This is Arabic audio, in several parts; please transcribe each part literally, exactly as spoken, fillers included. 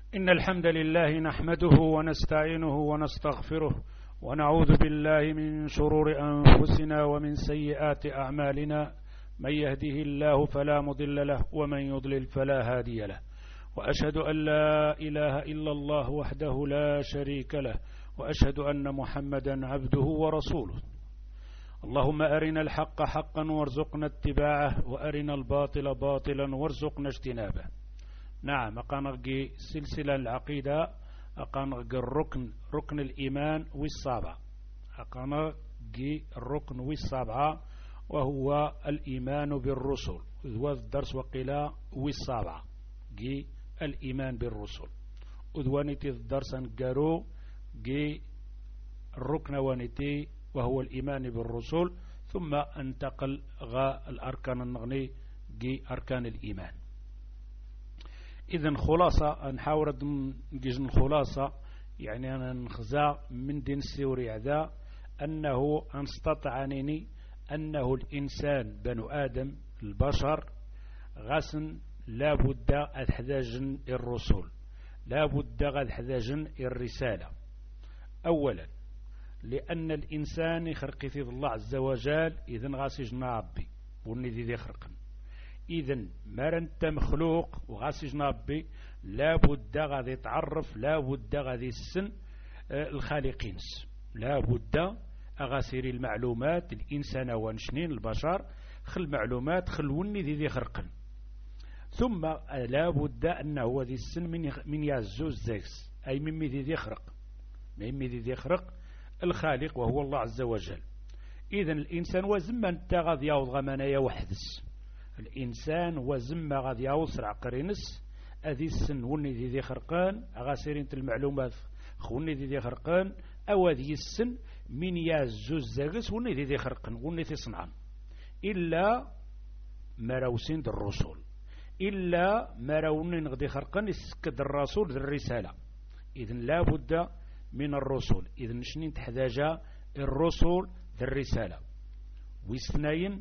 إن الحمد لله نحمده ونستعينه ونستغفره ونعوذ بالله من شرور أنفسنا ومن سيئات أعمالنا. من يهده الله فلا مضل له ومن يضلل فلا هادي له، وأشهد أن لا إله إلا الله وحده لا شريك له، وأشهد أن محمدا عبده ورسوله. اللهم أرنا الحق حقا وارزقنا اتباعه، وأرنا الباطل باطلا وارزقنا اجتنابه. نعم، أقانقي سلسلة العقيدة، أقانقي الركن ركن الإيمان والسابع، أقانقي الركن والسابع وهو الإيمان بالرسل. هو الدرس وقيل والسابع جي الإيمان بالرسل. أذوانتي الدرس نقارو جي الركن وانتي وهو الإيمان بالرسل، ثم انتقل غا الأركان النغني جي أركان الإيمان. إذن خلاصة نحاول نجيز الخلاصة، يعني أنا نخزى من دين السوري عدا أنه أنستطعنني أنه الإنسان بنو آدم البشر غسن لابد أتحتاج الرسل، لابد أتحتاج الرسالة. أولا لأن الإنسان يخرق في الله عز وجل، إذن غاسجنا ربي ونذي ذي خرقا. إذن ما أنت مخلوق وغاسجنا ربي، لابد غادي يتعرف، لابد غادي السن الخالقين، لابد أغاسير المعلومات الإنسان وانشنين البشر خل معلومات خلوني ذي ذي خرقا. ثم لابد أنه ذي السن من من يعزو الزاكس، أي من ذي ذي خرق، من ذي ذي خرق الخالق وهو الله عز وجل. إذن الإنسان وزما انت غادي يعوض غمانيا وحدس، الإنسان وزما غادي يعوض سرع قرينس أذي السن وني ذي ذي خرقان أغاسيرين المعلومات خوني ذي ذي خرقان، أو ذي السن من يعزو الزاكس وني ذي ذي خرقان وني ذي صنعان، إلا مراوسين الرسول، إلا مراوني نغدي خرقان يسكد الرسول ذي الرسالة. إذن لا بد من الرسل. إذن شنين تحتاج الرسل ذي الرسالة. واثنين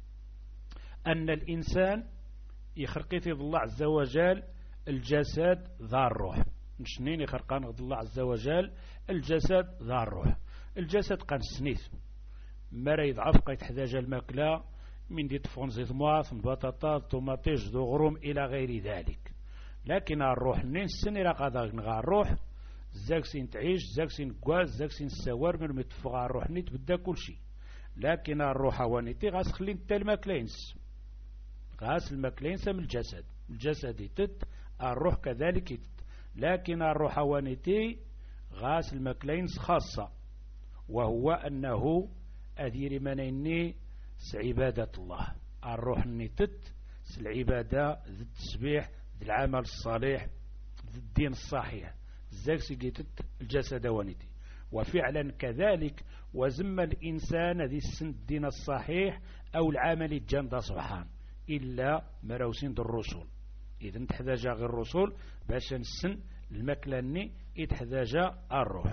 أن الإنسان يخرق في الله عز وجل الجسد ذا الروح. شنين يخرقان الله عز وجل الجسد ذا الروح. الجسد قان سنيث مرا يضعف قد يحتاج الماكلة من دي طفون زيت مواث من بطاطات طوماطيش ذو غروم إلى غير ذلك. لكن الروح نين السن إلى قادر نغا الروح زاكسين تعيش، زاكسين قواز، زاكسين السوار من متفقع الروح نيت بدا كل شيء. لكن الروح وانيتي غاس خلين تا الماكلينس، غاس الماكلينس من الجسد، الجسد يتت، الروح كذلك يتت. لكن الروح وانيتي غاس الماكلينس خاصة، وهو أنه أدير منيني عبادة الله. الروح نيتت العبادة ذي التسبيح ذي العمل الصالح ذي الدين الصحيح، زاكسي جيتت الجسد وانيتي. وفعلا كذلك وزم الإنسان ذي السن الدين الصحيح أو العمل الجند سبحان، إلا مراوسين الرسل. إذن تحتاج غير الرسل باش نسن المكلاني يتحتاج الروح.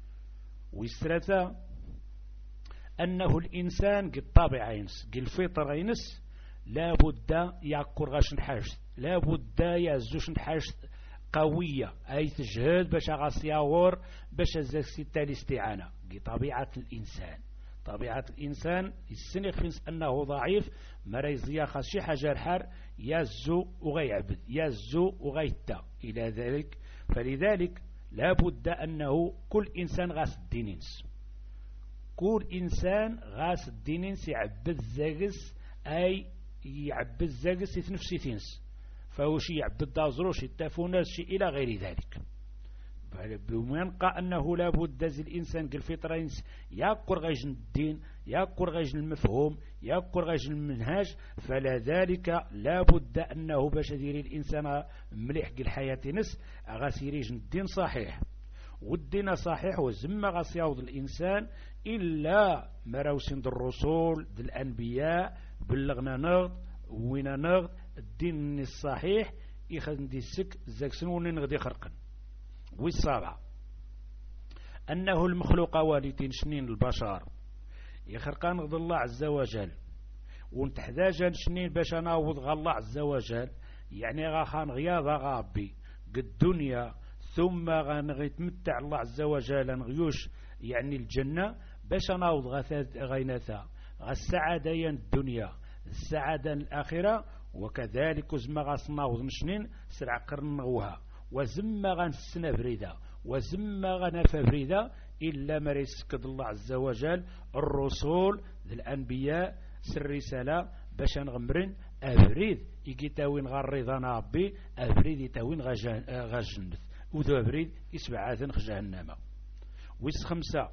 ويسترثى أنه الإنسان قد طابع ينس قل الفطر ينس، لابد يعكر غاش نحاش، لابد يعزوش نحاش قوية، أي تجهد باش غاسياور باش الزاكسي التالي استعانة. قي طبيعة الإنسان، طبيعة الإنسان السن يخفنس أنه ضعيف، مريزيا خاص شي حاجة الحار يزو وغيعبد، يزو وغيتا إلى ذلك. فلذلك لابد أنه كل إنسان غاس الدينينس، كل إنسان غاس الدينينس يعبد الزاكس، أي يعبد الزاكس يتنفسي تنس، فهو شيء يعبد دازروش يتافوناس شيء إلى غير ذلك. بمنقى أنه لابد ذي الإنسان قل فطرين يقر غيجن الدين، يقر غيجن المفهوم، يقر غيجن المنهاج. فلا ذلك لابد أنه باش دير الإنسان مليح قل حياة نس غاسيريجن الدين صحيح. والدين صحيح وزم غاسياوض الإنسان إلا مراوسين الرسول ذي الأنبياء بلغنا نغض وين نغض الدين الصحيح يخدم دي السك زاكسن ونغدي خرقا. والسابع أنه المخلوق والدين شنين البشر يخرقان غض الله عز وجل، ونتحتاج شنين باش نعوض غ الله عز وجل، يعني غاخان غياض غابي الدنيا ثم غنتمتع الله عز وجل نغيوش يعني الجنة باش نعوض غيناثا السعادة الدنيا السعادة الآخرة وكذلك زما غنعوض نشنين سرع قرن نغوها وزما غنسنا فريدة وزما غنفى فريدة إلا ما يسكد الله عز وجل الرسول الأنبياء سر رسالة باش نغمرن أفريد يكيتاوين غريضانا ربي أفريد يتاوين غجنث وذو أفريد يسبع عاذن جهنم. ويس خمسة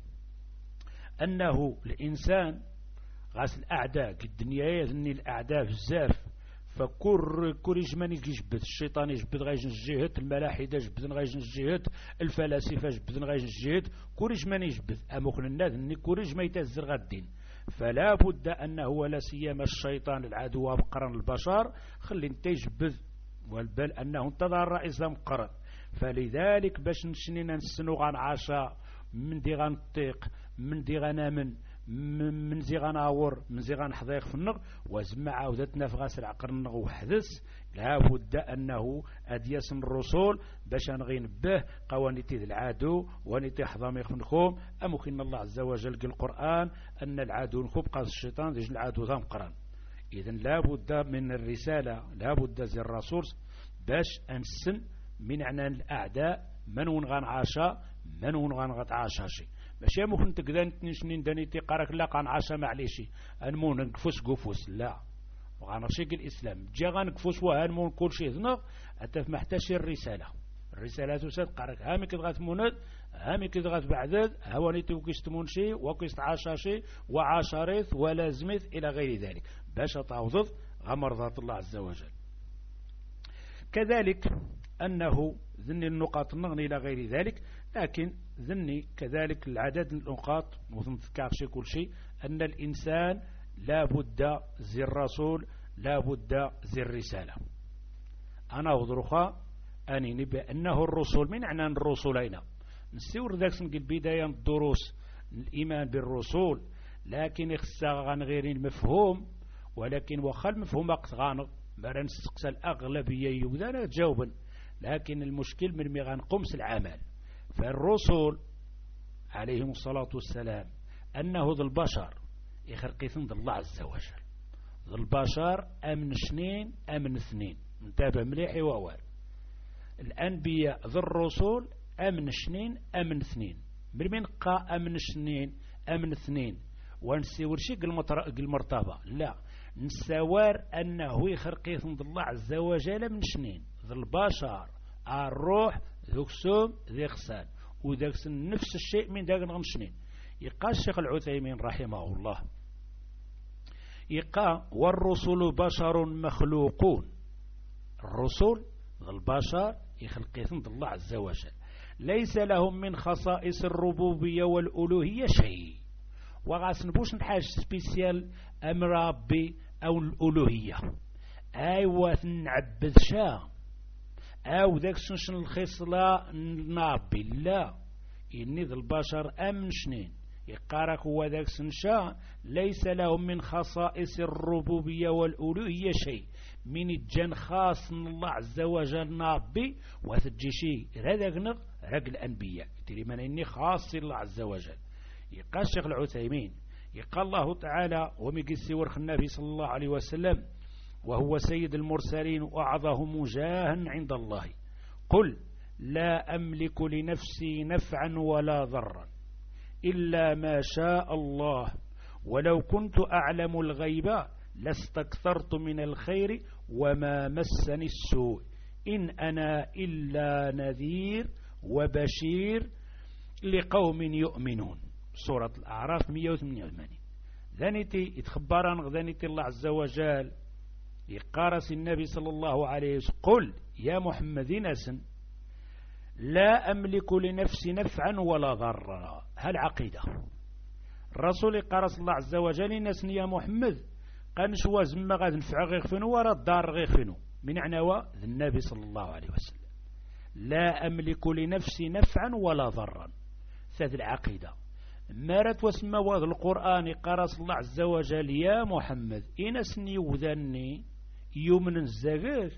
أنه الإنسان غاس الأعداء الدنيا يذني الأعداء بزاف فكر كوريج ماني يجبد الشيطان يجبد غايج الجهات الملاحدة جبدن غايج الجهات الفلاسفة جبدن غايج الجهات كوريج ماني يجبد أموخن الناس أني كوريج ما يتزر غدين فلا بد أنه ولا سيما الشيطان العدو بقرن البشر خلي انت يجبد والبل أنه انتظر الرئيس مقرن فلذلك باش نشنينا نسنو غنعاشا من دي غنطيق من دي غنامن من زي غناور من زي غنحضيق في النغ وزمع عودتنا في غاسر عقر النغ وحدث لابد أنه أديس الرسول باش نغين به قوانيتي العادو ونيتي حضامي خنخوم أمكن الله عز وجل قال القرآن أن العادو نخوب قاس الشيطان ديج العادو ذا مقران إذن لابد من الرسالة لابد زي الرسول باش أنسن من عنا الأعداء من ونغنعاشا من ونغنغتعاشا شي ماشي ممكن تقدر تنشنين دانيتي قارك لا قنعاشا معليشي أنمون نقفوس قفوس لا وغنغشيك الإسلام جا غنقفوس وهانمون كل شيء ذنغ أتف محتاج الرسالة الرسالة تساد قارك هامي كد غتموند هامي كد غتبعدد هوانيتي وكيستمون شي وكيستعاشا شي وعاشريث ولازمث إلى غير ذلك باش تعوض غمرضات الله عز وجل. كذلك أنه ذني النقاط النغني إلى غير ذلك لكن ذني كذلك العدد النقاط وذنذكرش كل شيء أن الإنسان لا بد زي الرسول لا بد زي الرسالة. أنا أضرخا أني نبي أنه الرسول من أعنى الرسولين نسيور ذاك نقول بداية الدروس الإيمان بالرسول لكن يخصها عن غير المفهوم ولكن وخل مفهوم أقصغانق ما نسقس الأغلبية يوذانا جاوبا لكن المشكل من ميغان قمس العمل فالرسول عليهم الصلاة والسلام أنه ذو البشر يخرقيثن ذو الله عز وجل ذو البشر أمن اثنين أمن اثنين انتبه مليحي وأول الأنبياء ذو الرسول أمن اثنين أمن اثنين من قا أمن اثنين أمن اثنين ونسيور شيء المرتبة لا نسوار أنه يخرقيثن ذو الله عز وجل من اثنين ذو البشر الروح ذوك سوم ذي خسان وذاك نفس الشيء من ذاك الغنشنين يقال الشيخ العثيمين رحمه الله يقال والرسل بشر مخلوقون الرسل البشر يخلقون الله عز وجل ليس لهم من خصائص الربوبية والألوهية شيء وغاس نبوش نحاج سبيسيال أم ربي أو الألوهية أيوة نعبد شا أو ذاك سنشن الخصلة نابي لا إني ذا البشر أمن شنين يقارك هو ذاك سنشا ليس لهم من خصائص الربوبية والألوهية شيء من الجن خاص الله عز وجل نابي وثجي شيء هذا نغ رق الأنبياء تري من إني خاص الله عز وجل يقال الشيخ العثيمين يقال الله تعالى وميقسي ورخ النبي صلى الله عليه وسلم وهو سيد المرسلين وأعظهم جاها عند الله قل لا أملك لنفسي نفعا ولا ضرا إلا ما شاء الله ولو كنت أعلم الغيب لاستكثرت من الخير وما مسني السوء إن أنا إلا نذير وبشير لقوم يؤمنون سورة الأعراف مئة وثمانية وثمانين ذانيتي اتخبران غذانيتي الله عز وجل يقارس النبي صلى الله عليه وسلم قل يا محمد نسن لا أملك لنفسي نفعا ولا ضرا هل عقيدة الرسول يقارس الله عز وجل نسن يا محمد قال نشوى زم غاد نفع غير فنو ورا الدار غير فنو من عنوى النبي صلى الله عليه وسلم لا أملك لنفسي نفعا ولا ضرا ثلاث العقيدة مارت واسمى وذ القرآن يقارس الله عز وجل يا محمد إنسني وذني يومن الزغير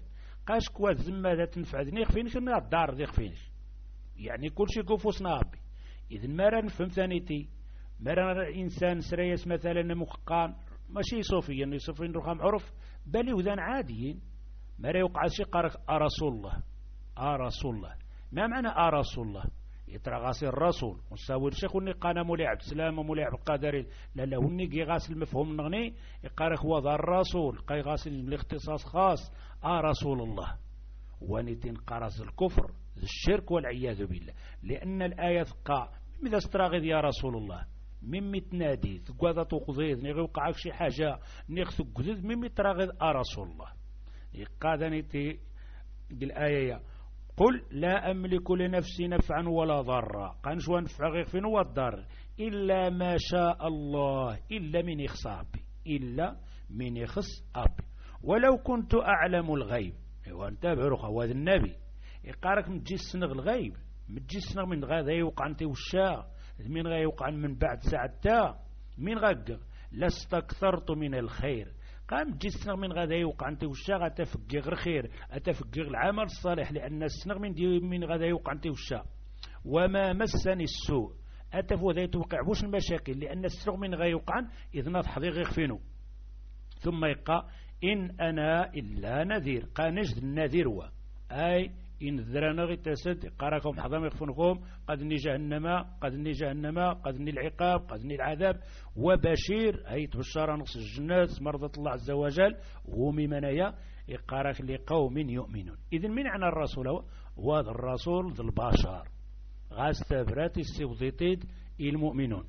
قاش كوا الزمة ذا تنفع ذني خفينش ونا الدار ذي خفينش يعني كل شيء كوفوسنا ربي. إذن ما راه نفهم ثانيتي ما راه إنسان سريس مثلا مقان ماشي صوفيا يعني صوفيا رخام عرف بل يوذان عاديين ما راه يوقع شي قارك أرسول الله أرسول الله ما معنى أرسول الله يترى غاسل الرسول ونساوي الشيخ وني قانا مولي عبد السلام ومولي عبد القادر لا لا وني كي غاسل المفهوم نغني يقارك هو ذا الرسول قاي غاسل الاختصاص خاص أرسول الله ونتين قرص الكفر الشرك والعياذ بالله لأن الآية قا ماذا استراغذ يا رسول الله ممي تنادي تقوضا تقضيذ نغي وقعك شي حاجة نغث قذذ ممي تراغذ أرسول الله يقادني تي بالآية قل لا أملك لنفسي نفعا ولا ضرا قانش ونفع غير فين هو الضر إلا ما شاء الله إلا من يخص ربي إلا من يخص ربي ولو كنت أعلم الغيب وانتبه رخا هذا النبي يقارك متجي السنغ الغيب متجي السنغ من غادا يوقع انت وشا من غا يوقع من بعد ساعتا من غاق لاستكثرت من الخير قام تجي السنغ من غادا يوقع انت وشا غتفقي غير خير اتفقي العمل الصالح لان السنغ من دي من غادا يوقع انت وشا وما مسني السوء اتفو ذا يتوقع بوش المشاكل لان السنغ من غا يوقع اذ نضحضي غير فينو ثم يقع إن أنا إلا نذير قانجد النذير هو أي إن ذرانا غي تسد قراكم حضام يخفنكم قدني جهنم قدني جهنم قدني العقاب قدني العذاب وبشير أي تبشر نقص الجنات مرضى الله عز وجل ومي منايا يقارك لقوم يؤمنون. إذن من عنا الرسول هو وهذا الرسول ذو البشر غاستبرات السوضيتيد المؤمنون.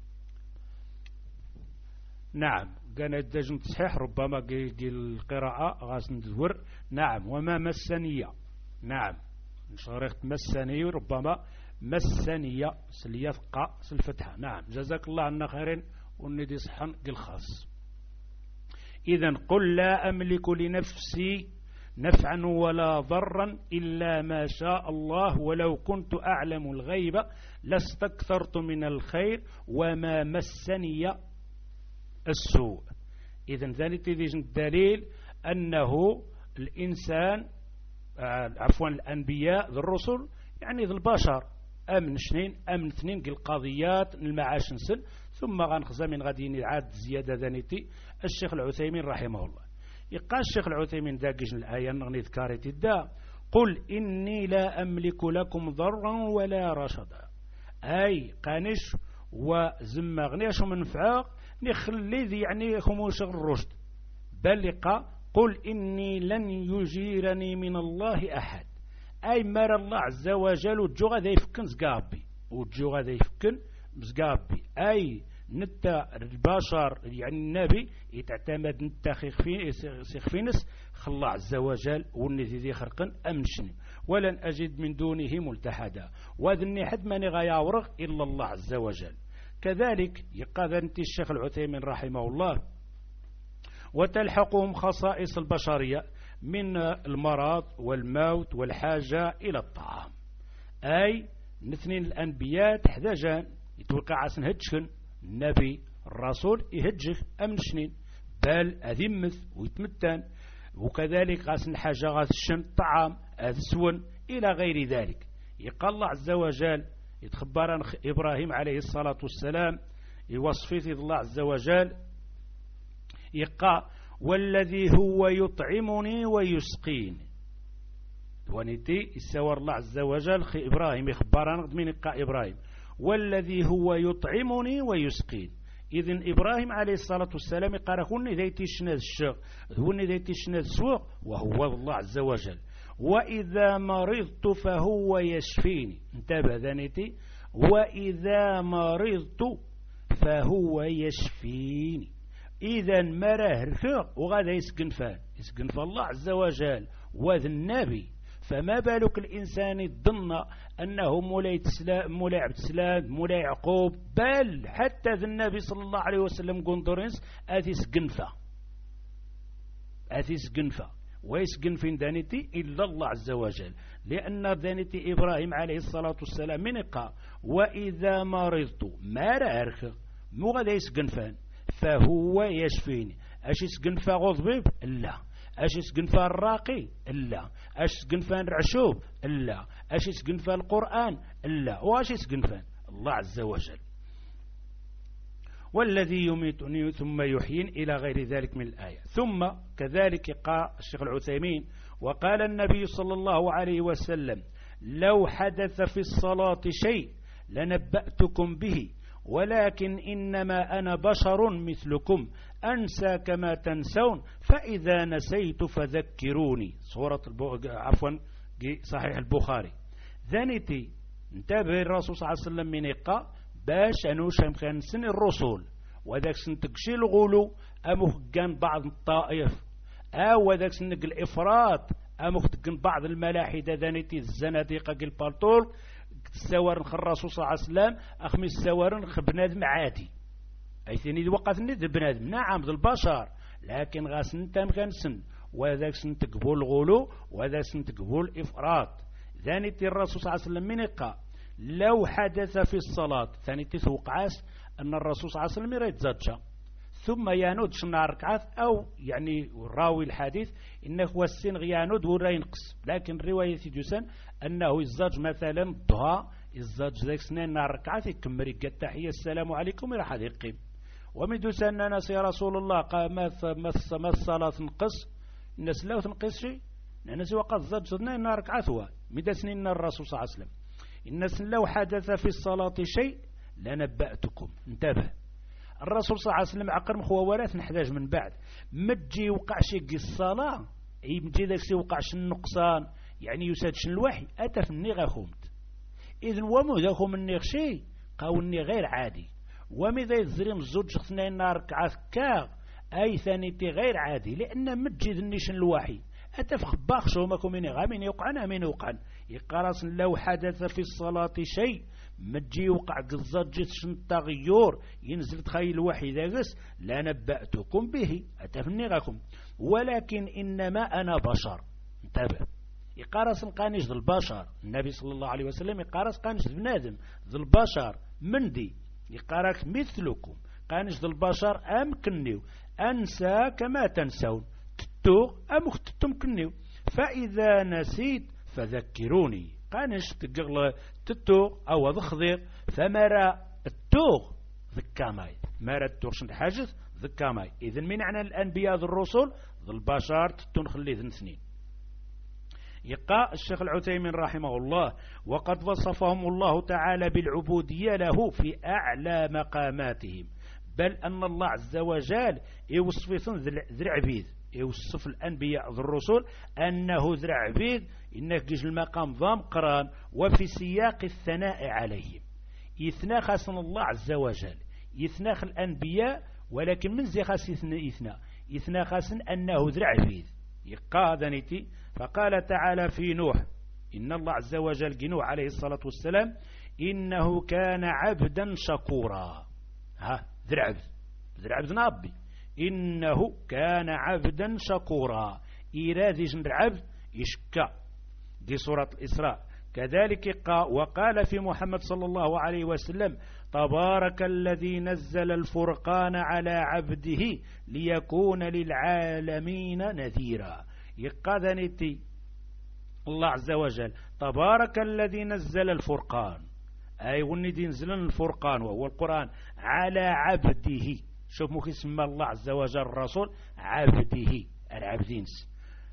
نعم كان الدجن تصحيح ربما قي القراءة غاس ندور. نعم وما مسنية نعم شريخت مسنية ربما مسنية سليفقى سلفتحة. نعم جزاك الله عنا خيرين وندي صحن قل خاص. إذن قل لا أملك لنفسي نفعا ولا ضرا إلا ما شاء الله ولو كنت أعلم الغيب لاستكثرت من الخير وما مسني السوء. إذن ذلك الدليل أنه الإنسان عفوا الأنبياء ذو الرسل يعني ذو البشر أمن شنين أمن اثنين القضيات المعاش نسل ثم غنخزى من غادي عاد زيادة ذانيتي الشيخ العثيمين رحمه الله يقال الشيخ العثيمين داقش الآية نغني ذكارتي دا قل إني لا أملك لكم ضرا ولا رشدا أي قانش وزم غنيش منفعق نخلي ذي يعني خموش الرشد بل لقى قل إني لن يجيرني من الله أحد أي مر الله عز وجل وجوغا ذا يفكن زقابي وجوغا ذا يفكن زقابي أي نتا البشر يعني النبي يتعتمد نتا خفينس خلا عز وجل والنذي ذي خرقا أمشني ولن أجد من دونه ملتحدا وذني حد من غياورغ إلا الله عز وجل. كذلك يقاذنت الشيخ العثيمين رحمه الله وتلحقهم خصائص البشرية من المرض والموت والحاجة إلى الطعام أي نثنين الأنبياء تحتاجان يتوقع عسن هجشن النبي الرسول يهجخ أمن شنين بل أذمث ويتمتن وكذلك غاسن الحاجة غاسن الطعام أذسون إلى غير ذلك. يقال الله عز وجل يتخبر إبراهيم عليه الصلاة والسلام يوصفه الله عز وجل يقى والذي هو يطعمني ويسقيني ونتي يسور الله عز وجل خي إبراهيم يخبرنا من يقى إبراهيم والذي هو يطعمني ويسقين. إذن إبراهيم عليه الصلاة والسلام قال هوني ذيتي شناد الشغ هوني ذيتي شناد السوق وهو الله عز وجل وإذا مرضت فهو يشفيني انتبه ذانيتي وإذا مرضت فهو يشفيني. إذا مراه رفق وغادا يسكن فان يسكن فالله عز وجل وذا النبي فما بالك الإنسان الظن أنه مولاي تسلام مولاي عبد السلام مولاي يعقوب بل حتى ذا النبي صلى الله عليه وسلم قندرنس أثيس قنفة أثيس قنفة ويسكن في دانيتي إلا الله عز وجل لأن دانيتي إبراهيم عليه الصلاة والسلام من قال وإذا مرضت ما رأرخ مو غدا يسكن فان فهو يشفيني أش يسكن فغضبيب لا اش يسكن فيها الراقي لا، اش يسكن فيها الرعشوب لا، اش يسكن فيها القرآن لا، واش يسكن فيها الله عز وجل. والذي يميتني ثم يحيين إلى غير ذلك من الآية. ثم كذلك قال الشيخ العثيمين وقال النبي صلى الله عليه وسلم لو حدث في الصلاة شيء لنبأتكم به ولكن إنما أنا بشر مثلكم أنسى كما تنسون فإذا نسيت فذكروني. سورة البو... عفوا صحيح البخاري. ذانيتي انتبه الرسول صلى الله عليه وسلم من إقا باش أنوش كان سن الرسول وذاك سنتكشي الغلو أمو كان بعض الطائف أو ذاك سنك الإفراط أمو كان بعض الملاحدة ذانيتي الزنادقة البالطول السوارن الرسول صلى الله عليه وسلم أخمي السوارن بنادم عادي أي ثاني وقت ند بنادم نعم ذو البشر لكن غاسن تام كان سن وذاك سنتقبل الغلو وذاك سنتقبل الإفراط. ذانيتي الرسول صلى الله عليه وسلم من إقا لو حدث في الصلاة ثاني تثوقعاس أن الرسول صلى الله عليه وسلم يريد زجة ثم يانود شنا ركعات أو يعني راوي الحديث إنه هو السن يانود ولا ينقص، لكن رواية دوسان أنه الزج مثلا الضحى الزج ذاك سنين ركعات يكمل يقول التحية السلام عليكم راح يقيم. ومدوسان الناس يا رسول الله قام ما الصلاة تنقص الناس لا تنقص شيء الناس وقت زج سنين ركعات هو مدى سنين الرسول صلى الله عليه وسلم الناس لو حدث في الصلاة شيء لنبأتكم. انتبه الرسول صلى الله عليه وسلم عقر مخوالات نحتاج من بعد متجي وقعش يقي الصلاة اي متجي ذاك سي وقعش النقصان يعني يسادش الوحي أتى في النغة خمت إذن ومو ذاكو مني شيء قاوني غير عادي ومذا يزريم الزوج اثنين ركعات كاغ أي ثانيتي غير عادي لأن متجي ذنيش الوحي أتى في خباخ شو ماكو من يغامين يوقعنا من يوقعن يقارس لو حدث في الصلاة شيء متجي وقع قزات جيتش التغير ينزل تخيل الوحي ذاكس لا نبأتكم به أتفني غاكم ولكن إنما أنا بشر. انتبه يقارس قانيش ذو البشر النبي صلى الله عليه وسلم يقارس قانيش ذو بنادم ذو البشر من دي يقارك مثلكم قانيش ذو البشر أمكنيو أنسى كما تنسون تتو أمكتتم كنيو فإذا نسيت فذكروني قانش تقغل تتو أو ذخذير فمرا التوغ ذكاماي مرا التوغ شنت حاجز ذكاماي. إذن من عنا الأنبياء ذو الرسل ذو البشر تتون خلي ذن سنين. يقع الشيخ العثيمين رحمه الله وقد وصفهم الله تعالى بالعبودية له في أعلى مقاماتهم بل أن الله عز وجل يوصفهم ذي عبيد يوصف الأنبياء ذو الرسل أنه ذرع عبيد إنك جيش المقام ضام قران وفي سياق الثناء عليهم يثنى خاصنا الله عز وجل يثنى الأنبياء ولكن من زي خاص يثنى يثنى يثنى خاصنا أنه ذرع عبيد يقاذنتي. فقال تعالى في نوح إن الله عز وجل جنوح عليه الصلاة والسلام إنه كان عبدا شكورا. ها ذرع عبد ذرع عبد نابي إنه كان عبدا شكورا إيرادي جنر عبد يشكى دي سورة الإسراء. كذلك وقال في محمد صلى الله عليه وسلم تبارك الذي نزل الفرقان على عبده ليكون للعالمين نذيرا. يقاذنتي الله عز وجل تبارك الذي نزل الفرقان أي وندي نزل الفرقان وهو القرآن على عبده. شوف ممكن يسمى الله عز وجل الرسول عبده العبدينس.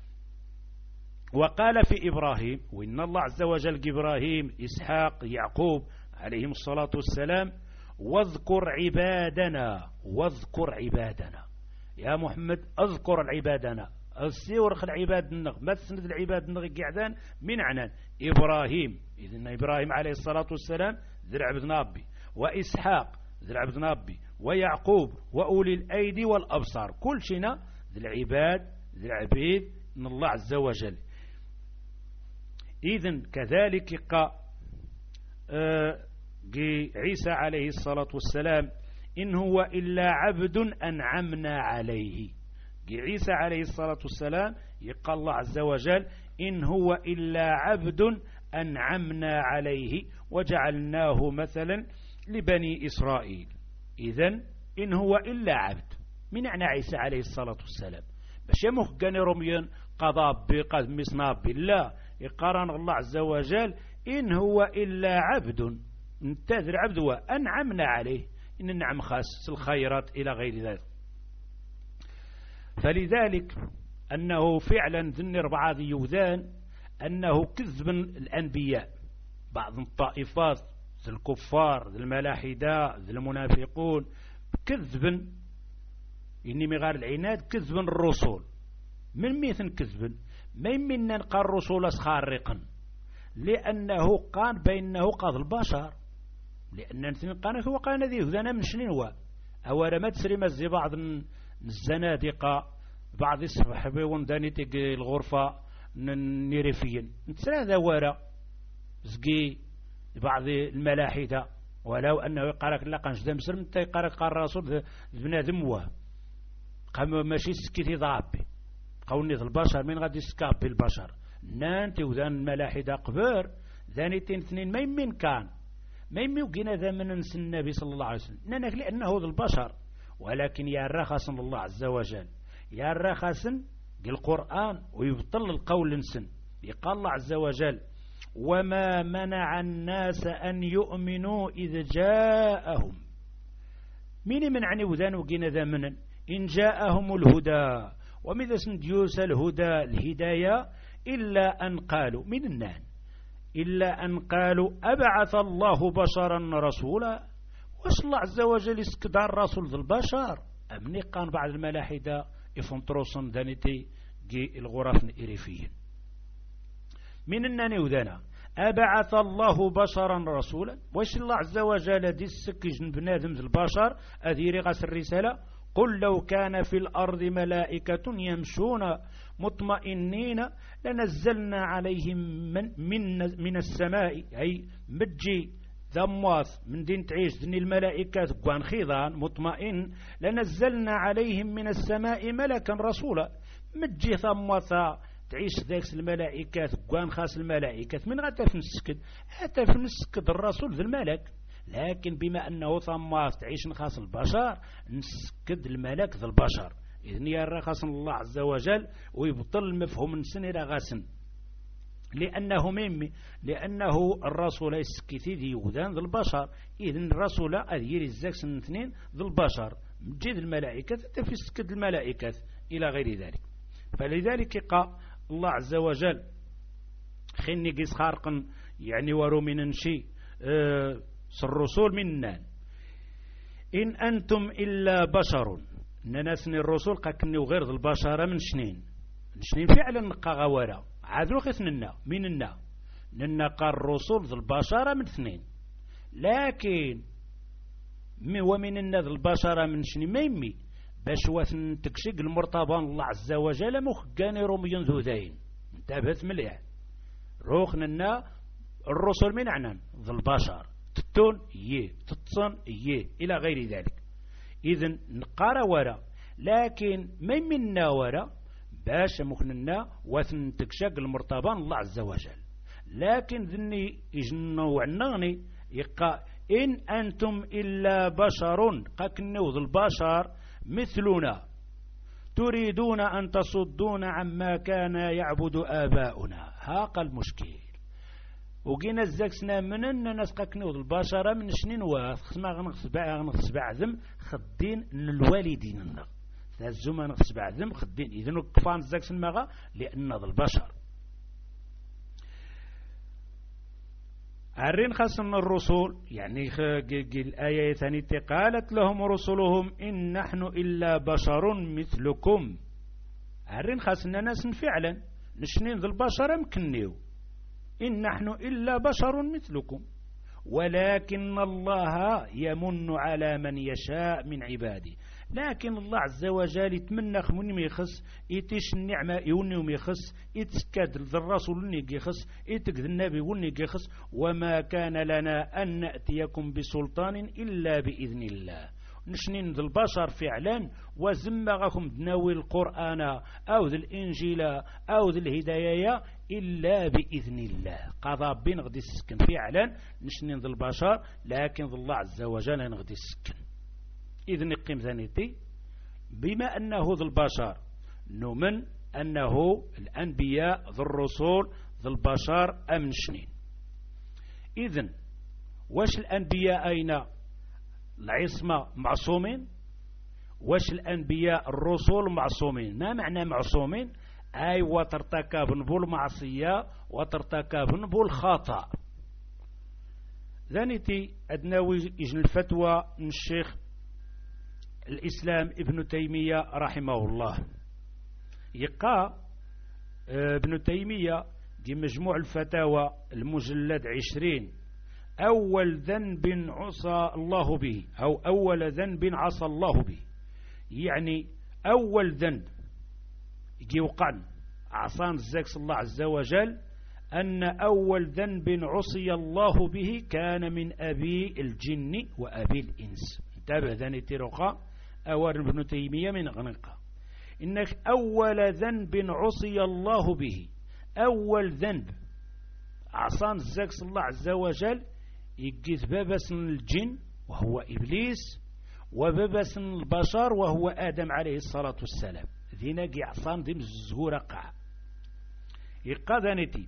وقال في إبراهيم وإن الله عز وجل إبراهيم إسحاق يعقوب عليهم الصلاة والسلام واذكر عبادنا واذكر عبادنا يا محمد اذكر العبادنا السيورخ العباد النغ ما تسند العباد النغ قعدان من عنان إبراهيم إذن إبراهيم عليه الصلاة والسلام ذرع عبد نابي وإسحاق ذرع عبد نابي ويعقوب وأولي الأيدي والأبصار كل شينا ذي العباد ذي العبيد من الله عز وجل. إذن كذلك قا آه عيسى عليه الصلاة والسلام إن هو إلا عبد أنعمنا عليه. عيسى عليه الصلاة والسلام يقال الله عز وجل إن هو إلا عبد أنعمنا عليه وجعلناه مثلا لبني إسرائيل. إذن إن هو إلا عبد من معنى عيسى عليه الصلاة والسلام باش يمخ كان رميان قضى بقد مصناب بالله يقارن الله عز وجل إن هو إلا عبد انتظر عبد وأنعمنا عليه إن النعم خاص الخيرات إلى غير ذلك. فلذلك أنه فعلا ذن أربعة يوذان أنه كذب الأنبياء بعض الطائفات ذي الكفار ذي الملاحدة ذي المنافقون كذب إني مغار العناد كذب الرسول من ميثن كذب ما يمنا نلقى الرسول خارقا لأنه قال بأنه قاض البشر لأن نثنين قال هو قال ذي هذانا من شنين هو أولا ما تسري مزي بعض الزنادقة بعض الصحابيون دانيتك الغرفة النيرفيين نتسرى هذا ورا زقي بعض الملاحدة ولو أنه يقارك لقنش دم سر متى يقارك قال الرسول بنادم هو قام ماشي سكيتي ضابي قولني البشر من غادي يسكاب بالبشر نانتي وذان الملاحدة قبر ذانيتين اثنين ما يمين كان ما يمين وقينا ذا من نس النبي صلى الله عليه وسلم نانك لأنه ذا البشر ولكن يا الرخص الله عز وجل يا الرخص القرآن ويبطل القول نسن يقال الله عز وجل وما منع الناس أن يؤمنوا إذ جاءهم مين منعني وذان وقينا ذا من إن جاءهم الهدى وماذا سنديوس الهدى الهداية إلا أن قالوا من النان إلا أن قالوا أبعث الله بشرا رسولا واش الله عز وجل يسكدار الرسول ذي البشر أمني قان بعد الملاحدة يفنطروسن ذانيتي جي الغرف الإريفيين من النان وذانا أبعث الله بشرا رسولا واش الله عز وجل دي السكج بنادم ذي البشر أذيري غاس الرسالة قل لو كان في الأرض ملائكة يمشون مطمئنين لنزلنا عليهم من, من, من السماء أي مجي ذمواث من دين تعيش ذني الملائكة قوان خيضان مطمئن لنزلنا عليهم من السماء ملكا رسولا مجي ثمواثا تعيش ذاك الملائكة قوان خاص الملائكة من غاتا في نسكد حتى في نسكد الرسول ذي الملك لكن بما أنه ثمواث تعيش نخاص البشر نسكد الملك ذي البشر إذن يرى خاص الله عز وجل ويبطل المفهوم نسن إلى غاسن لأنه ميمي لأنه الرسول يسكتي ذي يغذان ذي البشر إذن الرسول أذيري الزاكسن اثنين ذي البشر مجيد الملائكة تفي سكد الملائكة إلى غير ذلك. فلذلك قال الله عز وجل خيني قيس خارقا يعني ورو من شيء أه الرسول منا إن أنتم إلا بشر ننسني الرسول قاكني وغير البشر من شنين شنين فعلا نقا غوارا عادلو خثننا مننا ننقى الرسول ذي البشر من اثنين لكن ومننا ذي البشر من شنين ميمي باش واثن تكشق المرتبان الله عز وجل مخقاني رميون ذوذين انتبهت مليح روخننا الرسول من عنان ذي البشر تتون يه تتصن يه إلى غير ذلك. إذن نقارا ورا لكن ما منا ورا باش مخننا وثن تكشاق المرتبان الله عز وجل لكن ذني يجنو عناني يقا إن أنتم إلا بشر قاكنوذ البشر مثلنا تريدون أن تصدون عما كان يعبد آباؤنا هاق المشكل وقينا الزاكسنا من أن نسقكنوذ البشر من شنين واث خسما غنخسبع غنخسبع ذم خدين الوالدين النغ الزمان غنخسبع ذم خدين إذن كفان الزاكسن مغا لأن ذا البشر عرين خاصنا الرسول يعني الآية ثانية قالت لهم رسلهم إن نحن إلا بشر مثلكم عرين خاصنا ناس فعلا نشنين ذا البشر مكنيو إن نحن إلا بشر مثلكم ولكن الله يمن على من يشاء من عباده لكن الله عز وجل يتمنخ من ميخص يتش النعمة يوني وميخص يتسكاد الرسول وني يخص يتكذ النبي وني يخص وما كان لنا أن نأتيكم بسلطان إلا بإذن الله نشنين ذي البشر فعلا وزمغكم دناوي القرآن أو ذي الإنجيل أو ذي الهداية إلا بإذن الله قضى بين غدي السكن فعلا نشنين ذي البشر لكن ذي الله عز وجل نغدي السكن إذن يقيم ذانيتي بما أنه ذي البشر نؤمن أنه الأنبياء ذو الرسول ذو البشر أمن شنين. إذن واش الأنبياء أين العصمة معصومين؟ واش الأنبياء الرسول معصومين؟ ما معنى معصومين؟ أي وترتكبن بالمعصية وترتكبن بالخطأ. ذانيتي أدناوي إجن الفتوى من الشيخ الإسلام ابن تيمية رحمه الله. يقى ابن تيمية دي مجموع الفتاوى المجلد عشرين أول ذنب عصى الله به أو أول ذنب عصى الله به، يعني أول ذنب يجي وقعن عصان الزكس الله عز وجل أن أول ذنب عصي الله به كان من أبي الجن وأبي الإنس. انتبه ذاني تيروقا أول ابن تيمية من غنقة إنك أول ذنب عصي الله به، أول ذنب عصان الزكس الله عز وجل يجيث بابس الجن وهو إبليس وبابس البشر وهو آدم عليه الصلاة والسلام. ذينا قي عصان دي مزهورة قاع يقاذنتي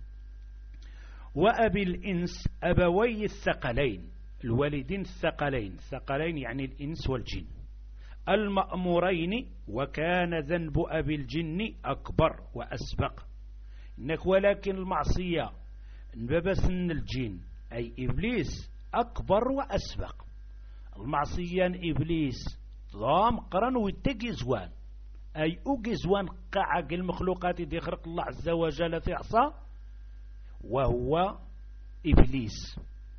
وأبي الإنس أبوي الثقلين الوالدين الثقلين، الثقلين يعني الإنس والجن المأمورين، وكان ذنب أبي الجن أكبر وأسبق. إنك ولكن المعصية نببسن الجن أي إبليس أكبر وأسبق. المعصية إبليس ضام قرن ويتجزوان أي أجزوان قاعق المخلوقات دي خلق الله عز وجل في عصا وهو إبليس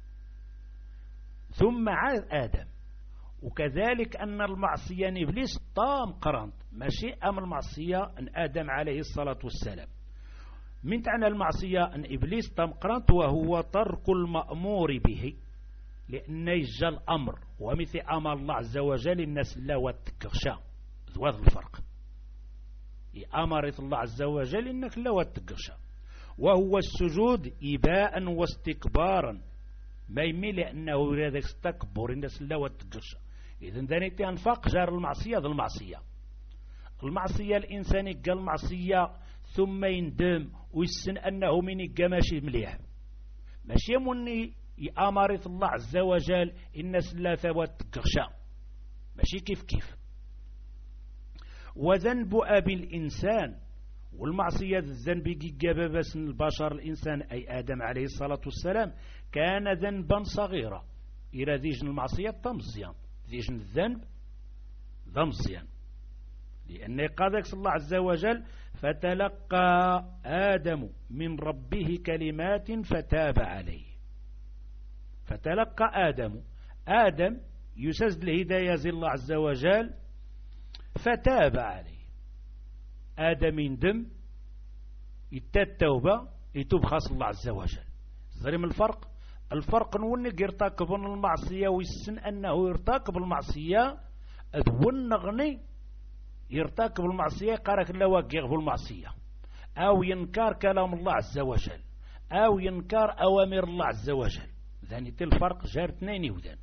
ثم عاد آدم. وكذلك أن المعصية إبليس طام قرنت ماشي أم المعصية أن آدم عليه الصلاة والسلام. من تعنى المعصية أن إبليس طام قرنت وهو ترك المأمور به، لأن يجى الأمر ومثل أمر الله عز وجل الناس لا واتكغشا ذوات الفرق. أمرت الله عز وجل إنك لا واتكغشا وهو السجود إباء واستكبارا، ما يميل لأنه يريد استكبر الناس لا واتكغشا. إذن ذانيتي أنفاق جار المعصية ذو المعصية. المعصية الإنسان قال المعصية ثم يندم ويسن أنه من يقى ماشي مليح، ماشي يمني يأمرت الله عز وجل الناس لا ثوات قغشا، ماشي كيف كيف. وذنب أبي الإنسان والمعصية الذنب جاب بس البشر الإنسان أي آدم عليه الصلاة والسلام كان ذنبا صغيرا. إلى ذيجن المعصية تمزيان ذيجن الذنب ضمزيان، لأن قادك الله عز وجل فتلقى آدم من ربه كلمات فتاب عليه. فتلقى آدم آدم يسجد الهداية زي الله عز وجل فتاب عليه. آدم يندم يتات التوبة يتوب خاص الله عز وجل. ظلم الفرق الفرق نونك يرتكب المعصية ويسن أنه يرتكب المعصية أدون نغني يرتكب المعصية قارك لا واقع المعصية أو ينكر كلام الله عز وجل أو ينكر أوامر الله عز وجل. ذاني الفرق جار اثنين وذان،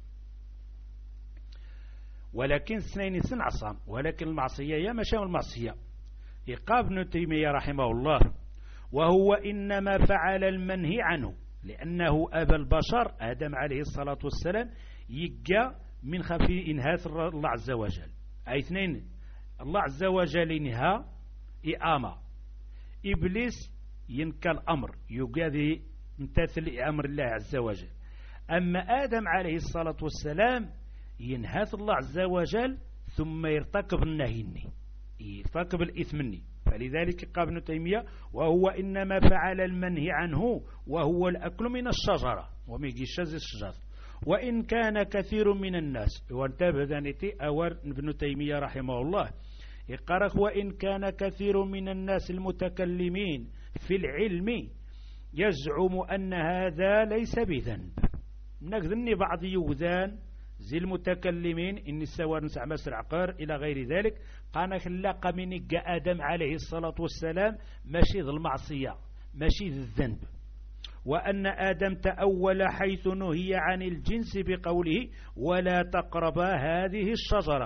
ولكن اثنين سن عصام، ولكن المعصية يا مشام المعصية. يقاب ابن تيمية رحمه الله وهو إنما فعل المنهي عنه لأنه أبى البشر آدم عليه الصلاة والسلام يجا من خفي إنهاث الله عز وجل. أي اثنين الله عز وجل إنها إقامة إبليس ينكى الأمر يقاذي امتثل أمر الله عز وجل. أما آدم عليه الصلاة والسلام ينهاث الله عز وجل ثم يرتكب النهي يرتكب الإثم مني. فلذلك قال ابن تيمية وهو إنما فعل المنهي عنه وهو الأكل من الشجرة وميجي الشجر الشجر. وإن كان كثير من الناس وانتبه ذانيتي أور ابن تيمية رحمه الله يقرأ وإن كان كثير من الناس المتكلمين في العلم يزعم أن هذا ليس بذنب. نكذني بعض يوذان زي المتكلمين إن السوار نسع مسر عقار إلى غير ذلك قانا خلاق من آدم عليه الصلاة والسلام ماشي ذو المعصية ماشي ذو الذنب. وأن آدم تأول حيث نهي عن الجنس بقوله ولا تقربا هذه الشجرة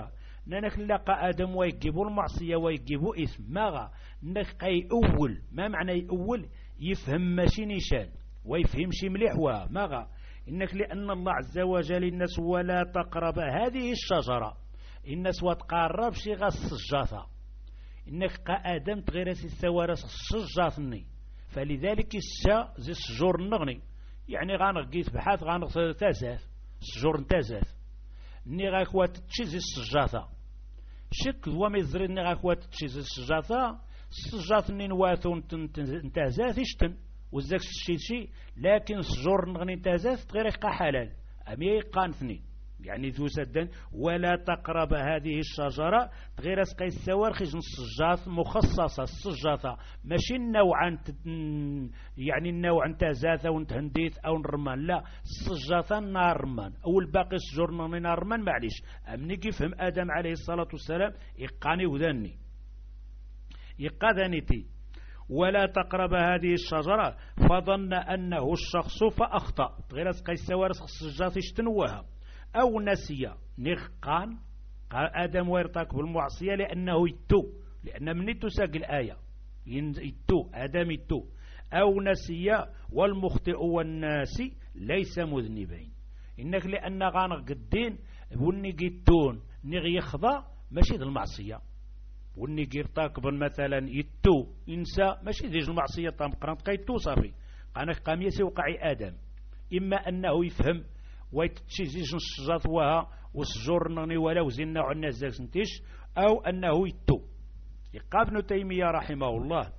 نانك لقى آدم ويجيبوا المعصية ويجيبوا إثم ماغا نك يأول ما معنى يأول يفهم ماشي نيشان ويفهم شي مليح واه ماغا إنك لأن الله عز وجل الناس ولا تقرب هذه الشجرة الناس وتقرب شي غاس الشجاثة إنك قا آدم تغيرس السوارس الشجاثني فلذلك الشا زي الشجور النغني يعني غانغيث بحاث غانغ تازاث الشجور نتازاث ني غاكوات تشيزي الشجاثة شك هو ميزري ني غاكوات تشيزي الشجاثة الشجاث ني نواثو نتازاث يشتن وزاك الشي شي لكن الشجور نغني نتازاث تغير يقا حلال أمي قانثني يعني ذو سدن ولا تقرب هذه الشجرة تغير اسقي السوار خيج السجاث مخصصة السجاثة ماشي النوع يعني النوع نتا زاثة ونتهنديث أو نرمان لا السجاثة نارمان أو الباقي الشجور نارمان معليش أمني كيفهم آدم عليه الصلاة والسلام إقاني وذني إقاذنتي ولا تقرب هذه الشجرة فظن أنه الشخص فأخطأ تغير اسقي السوار السجاث يشتنوها أو نسي نغقان قال آدم ويرتكب المعصية لأنه يتو لأن من تساق الآية يتو آدم يتو أو نسي والمخطئ والناسي ليس مذنبين إنك لأن غانق الدين وني قيتون نغي يخضى ماشي ذي المعصية وني يرتكب مثلا يتو إنسى ماشي ذي المعصية طام قرانت قيتو صافي قانك قام يسوقع آدم إما أنه يفهم ويتشيزيش الشجاط وها والسجور نغني ولا وزينا عنا الزاك سنتيش أو أنه يتو يقال ابن تيمية رحمه الله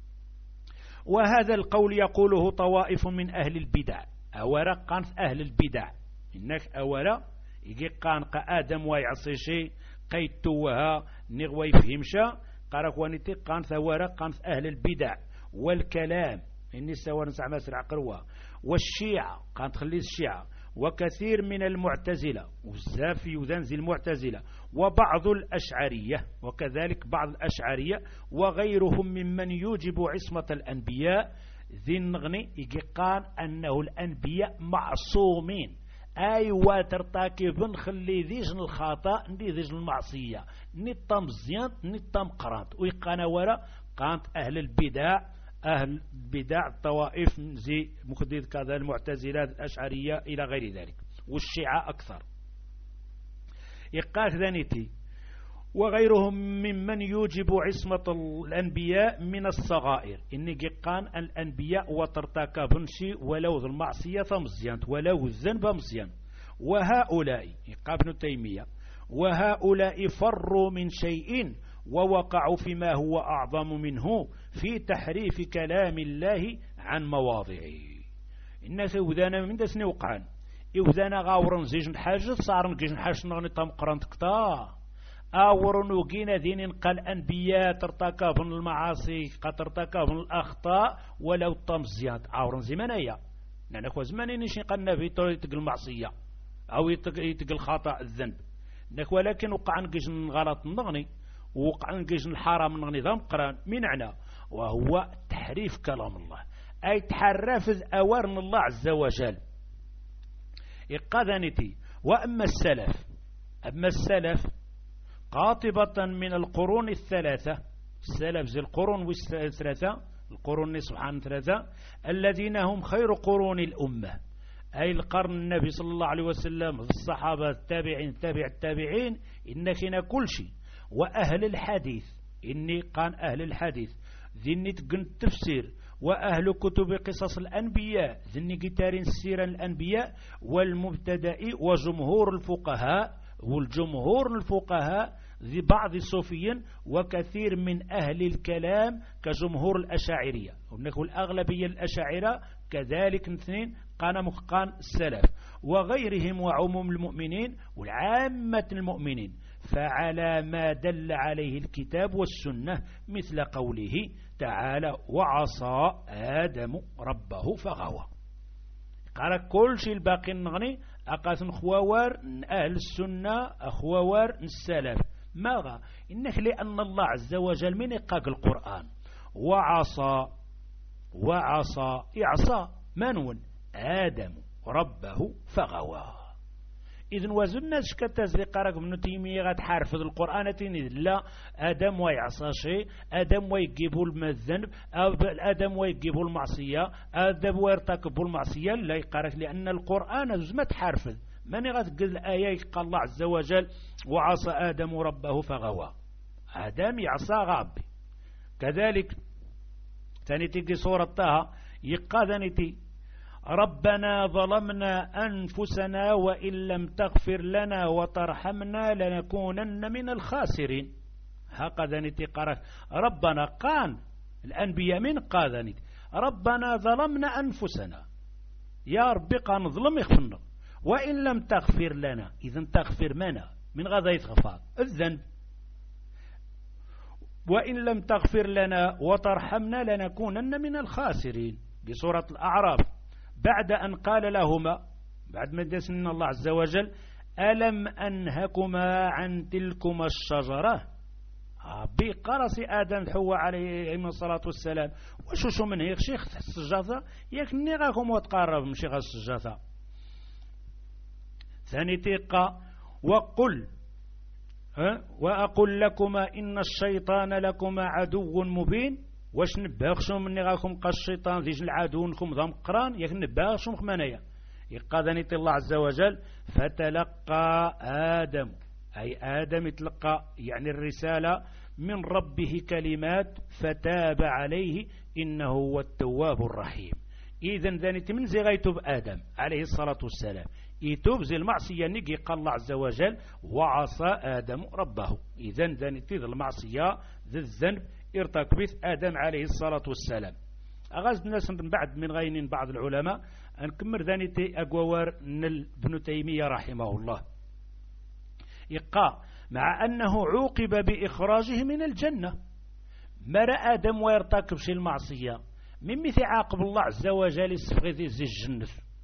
وهذا القول يقوله طوائف من أهل البدع أورا قان أهل البدع إنك أورا يجي قان آدم ويعصي شيء قيتو وها نغوي فهمشا قارك ونتي قان ثورا قان أهل البدع والكلام إني سوى نسع مسر عقروها والشيعة قان تخليز الشيعة وكثير من المعتزلة وزاف يذنزي المعتزلة وبعض الأشعرية وكذلك بعض الأشعرية وغيرهم ممن يوجب عصمة الأنبياء ذي النغني يقال أنه الأنبياء معصومين أي وترتكب خلي ذيجن الخطأ ندي ذيجن المعصية نتم زيانت نتم قرانت ويقانا وراء قانت أهل البدع أهل بدع الطوائف زي مخديد كذا المعتزلات الأشعرية إلى غير ذلك والشيعة أكثر يقال ذنيتي وغيرهم ممن يوجب عصمة الأنبياء من الصغائر إني قان الأنبياء وترتكب شيء ولو المعصية مزيان ولو الذنب مزيان وهؤلاء يقال ابن تيمية وهؤلاء فروا من شيء ووقعوا فيما هو أعظم منه في تحريف كلام الله عن مواضعه الناس يوذانا من دسني وقعان يوذانا غاورن زيجن حاجة صار نجيجن حاجة نغني طام قرانت كتا أورن وقينا ذين قال أنبياء ترتكبن المعاصي قد ترتكبن الأخطاء ولو طام زياد أورن زمانية لأنك وزماني نشي قال النبي يتقل المعصية أو يتقل الخطأ الذنب ولكن وقع نجيجن غلط نغني وقع نجيجن الحرام نظام قران من معنى وهو تحريف كلام الله أي تحرف أوارن الله عز وجل إقاذنتي وأما السلف أما السلف قاطبة من القرون الثلاثة السلف زي القرون الثلاثة القرون سبحان الثلاثة الذين هم خير قرون الأمة أي القرن النبي صلى الله عليه وسلم الصحابة التابعين تابع التابعين إنكنا كل شيء وأهل الحديث إني قان أهل الحديث ذني تقن التفسير وأهل كتب قصص الأنبياء ذني قتارين سيرا الأنبياء والمبتدئ وجمهور الفقهاء والجمهور الفقهاء ذي بعض الصوفيين وكثير من أهل الكلام كجمهور الأشاعرية ونقول الأغلبية الأشاعرة كذلك اثنين قان مخقان السلف وغيرهم وعموم المؤمنين والعامة المؤمنين فعلى ما دل عليه الكتاب والسنة مثل قوله تعالى وعصى آدم ربه فغوى قال كل شيء الباقي نغني أقاسن خوار أهل السنة أخوار السلف ماذا إنك لأن الله عز وجل من يقاق القرآن وعصى وعصى يعصى منون آدم ربه فغوى إذن وزننا شكتازلق راك ابن تيمية غتحارفظ القرآن تيني لا آدم ويعصى شيء آدم ويجيبوا الذنب آدم ويجيبوا المعصية آدم ويرتكبوا المعصية لا يقارك لأن القرآن زما تحارفظ من غتقل الآية قال الله عز وجل وعصى آدم ربه فغوى آدم يعصى غاب كذلك ثاني تيجي سورة طه يقاذنتي ربنا ظلمنا أنفسنا وإن لم تغفر لنا وترحمنا لنكونن من الخاسرين هكذا نتقرأ ربنا قان الأنبياء من قاذنت ربنا ظلمنا أنفسنا يا ربي قان ظلم يخفنا وإن لم تغفر لنا إذن تغفر منا من غدا يتغفر الذنب وإن لم تغفر لنا وترحمنا لنكونن من الخاسرين بسورة الأعراف بعد أن قال لهما بعد ما دسن الله عز وجل ألم أنهكما عن تلكما الشجرة بقرص آدم حواء عليه الصلاة والسلام وشوشو من هيك شيخ السجاثة يكني غاكم وتقارب مشي غا السجاثة ثاني تيقى وقل وأقول لكما إن الشيطان لكما عدو مبين واش نباغشو مني غاكم قا الشيطان ذيج العدونكم ضم قران ياك نباغشو مخمانيا يقاذني الله عز وجل فتلقى آدم أي آدم يتلقى يعني الرسالة من ربه كلمات فتاب عليه إنه هو التواب الرحيم إذن ذاني من زي غيتوب آدم عليه الصلاة والسلام يتوب زي المعصية نيجي قال الله عز وجل وعصى آدم ربه إذن ذاني تيذ المعصية ذي الذنب ارتكبت آدم عليه الصلاة والسلام أغاز الناس من بعد من غينين بعض العلماء أنكمر ذانيتي أقوار ابن تيمية رحمه الله يقع مع أنه عوقب بإخراجه من الجنة مر آدم ويرتكب شيء المعصية من مثل عاقب الله عز وجل يسفغي زي الجنة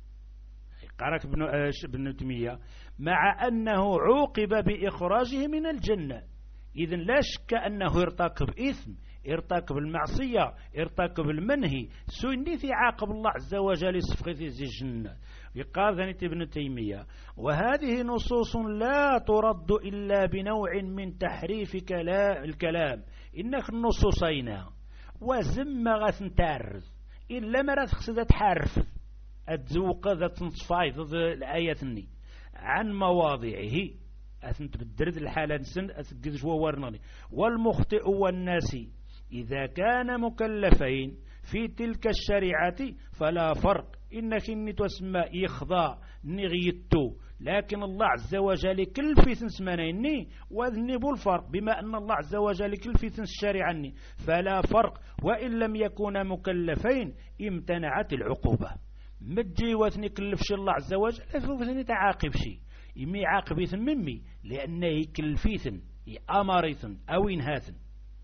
قالك ابن, ابن تيمية مع أنه عوقب بإخراجه من الجنة إذن لا شك أنه يرتكب إثم يرتكب المعصية يرتكب المنهي سني في عاقب الله عز وجل يسفغي زي الجنة يقال ذنيت ابن تيمية وهذه نصوص لا ترد إلا بنوع من تحريف الكلام إنك النصوصين وزم غثن تعرف إلا مرات خصدت حرف أتزوق ذات نصفاي ضد الآية عن مواضعه أثنت بالدرد الحالة نسن أتقذش وورناني والمخطئ والناسي إذا كان مكلفين في تلك الشريعة فلا فرق إنك إني تسمى يخضع نغيتو لكن الله عز وجل كل في سمانيني وذنب الفرق بما أن الله عز وجل كل في الشريعة فلا فرق وإن لم يكون مكلفين امتنعت العقوبة مجي وثني كلفش الله عز وجل فوثني تعاقب شيء يمي عاقبيث ممي لأنه يكلفيثن يأمريثن أو ينهاثن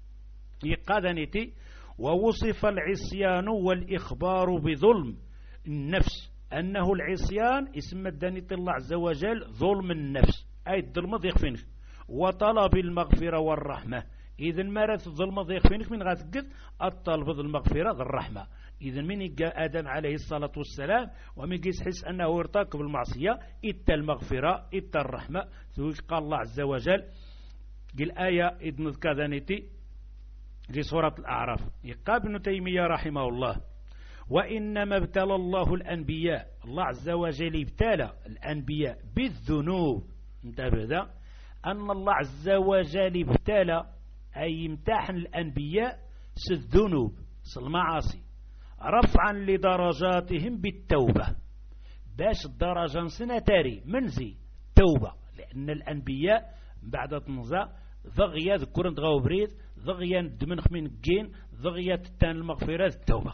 يقاذنتي ووصف العصيان والإخبار بظلم النفس أنه العصيان اسم الدنية الله عز وجل ظلم النفس أي الظلم ضيق فينك وطلب المغفرة والرحمة إذن مارت الظلم ضيق فينك من غاتقذ الطلب المغفرة والرحمة إذن من يجا آدم عليه الصلاة والسلام ومن يحس أنه ارتكب المعصية إتا المغفرة إتا الرحمة قال الله عز وجل قال آية إذن كذانيتي لسورة الأعراف يقال ابن تيمية رحمه الله وإنما ابتلى الله الأنبياء الله عز وجل ابتلى الأنبياء بالذنوب انتبه ذا أن الله عز وجل ابتلى أي يمتحن الأنبياء الذنوب المعاصي رفعا لدرجاتهم بالتوبة باش الدرجة سنتاري منزي توبة لأن الأنبياء بعد تنزع ضغيا ذكرن تغاو بريد ضغيا دمنخ من الجين ضغيا تتان المغفرة التوبة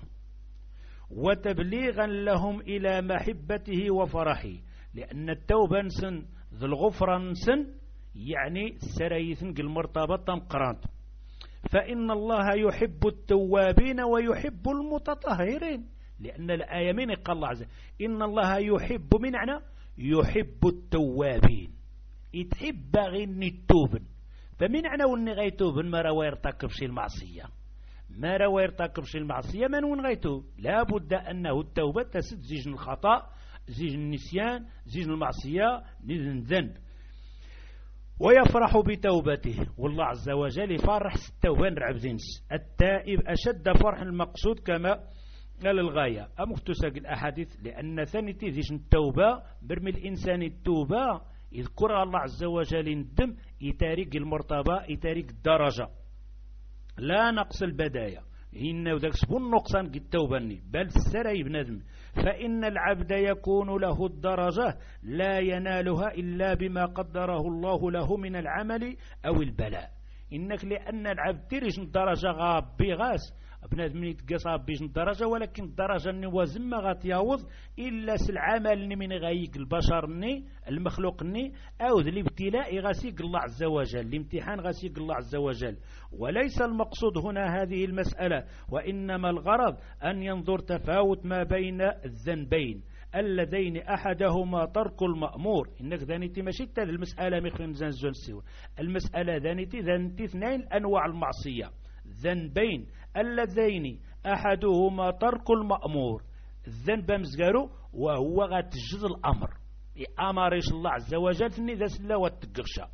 وتبليغا لهم إلى محبته وفرحه لأن التوبة نسن ذو الغفرة نسن يعني سرايثن المرتبطة مقرانت فإن الله يحب التوابين ويحب المتطهرين لأن الآية من قال الله عز وجل إن الله يحب من معنى يحب التوابين يتحب غير التوبن فمن معنى وإن غيتوبن ما روا يرتكب شيء المعصية ما روا يرتكب شيء المعصية من وين غيتوب لا بد أنه التوبة تسد زجن الخطأ زيج النسيان زيج المعصية نذن ذنب. ويفرح بتوبته، والله عز وجل يفرح التوبة العبدينس. التائب أشد فرح المقصود كما قال الغاية أمفتسك الأحاديث، لأن ثاني تيجيش التوبة برمي الإنسان التوبة يذكرها الله عز وجل يندم يتارك المرتبة يتارك الدرجة لا نقص البداية إنه ذاك سبون نقصان التوبة بل السرى بنادم. فإن العبد يكون له الدرجة لا ينالها إلا بما قدره الله له من العمل أو البلاء. إنك لأن العبد تريش الدرجة غاب بغاس بنادم يتقصى بيش الدرجة، ولكن الدرجة اللي وزم غاتياوض إلا سالعمل من غايق البشر المخلوق أو ذي الابتلاء غاسيق الله عز وجل، الامتحان غاسيق الله عز وجل. وليس المقصود هنا هذه المسألة، وإنما الغرض أن ينظر تفاوت ما بين الذنبين اللذين أحدهما ترك المأمور. إنك ذانيتي ماشي تال المسألة مخفين زنزون سيور المسألة ذانيتي ذانيتي اثنين أنواع المعصية، ذنبين اللذين أحدهما ترك المأمور، الذنب مزقارو وهو غاتجد الأمر أمرش الله عز وجل في ذا سلا والتقرشة،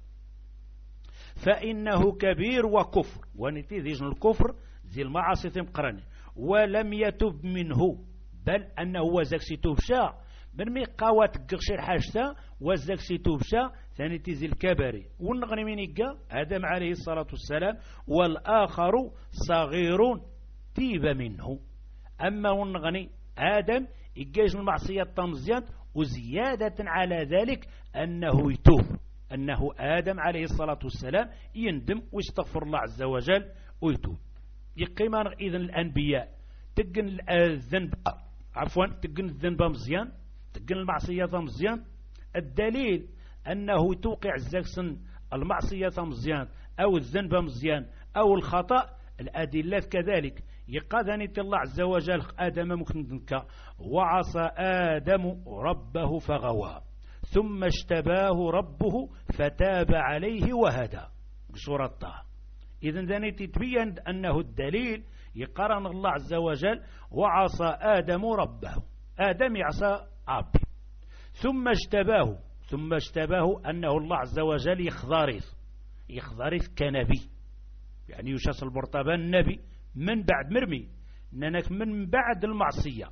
فإنه كبير وكفر ونتي ذيجن الكفر زي المعاصي تمقرن ولم يتب منه، بل أنه وزاكسي توبشا برمي قاوة تقرشي الحاجة وزاكسي توبشا ثاني تيزي الكباري. والنغني من يقى آدم عليه الصلاة والسلام والآخر صغير تيب منه. أما والنغني آدم يقاش المعصية الطمزيات وزيادة على ذلك أنه يتوب، أنه آدم عليه الصلاة والسلام يندم ويستغفر الله عز وجل ويتوب. يقيم إذن الأنبياء تقن الذنب عفوا تقن الذنب مزيان تقن المعصية مزيان. الدليل أنه توقع الزكسن المعصية مزيان أو الذنب مزيان أو الخطأ الأدلة كذلك. يقاذني الله عز وجل آدم مكندنك وعصى آدم ربه فغوى ثم اشتباه ربه فتاب عليه وهدى بسورة طه. إذن ذني تتبين أنه الدليل يقرن الله عز وجل وعصى آدم ربه، آدم يعصى أبي ثم اشتباه، ثم اشتباه أنه الله عز وجل يخضارث يخضارث كنبي، يعني يشاس المرتبة النبي من بعد مرمي ننك من بعد المعصية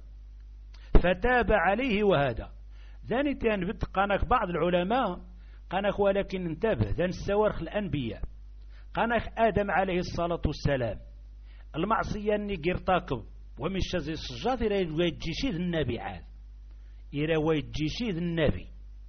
فتاب عليه وهدى. ذاني تنبت قانك بعض العلماء قانك ولكن انتبه ذان السوارخ الأنبياء قانك آدم عليه الصلاة والسلام المعصية اني يرتكب ومش شازي السجاد إلى ويجيشيد النبي عاد إلى ويجيشيد النبي.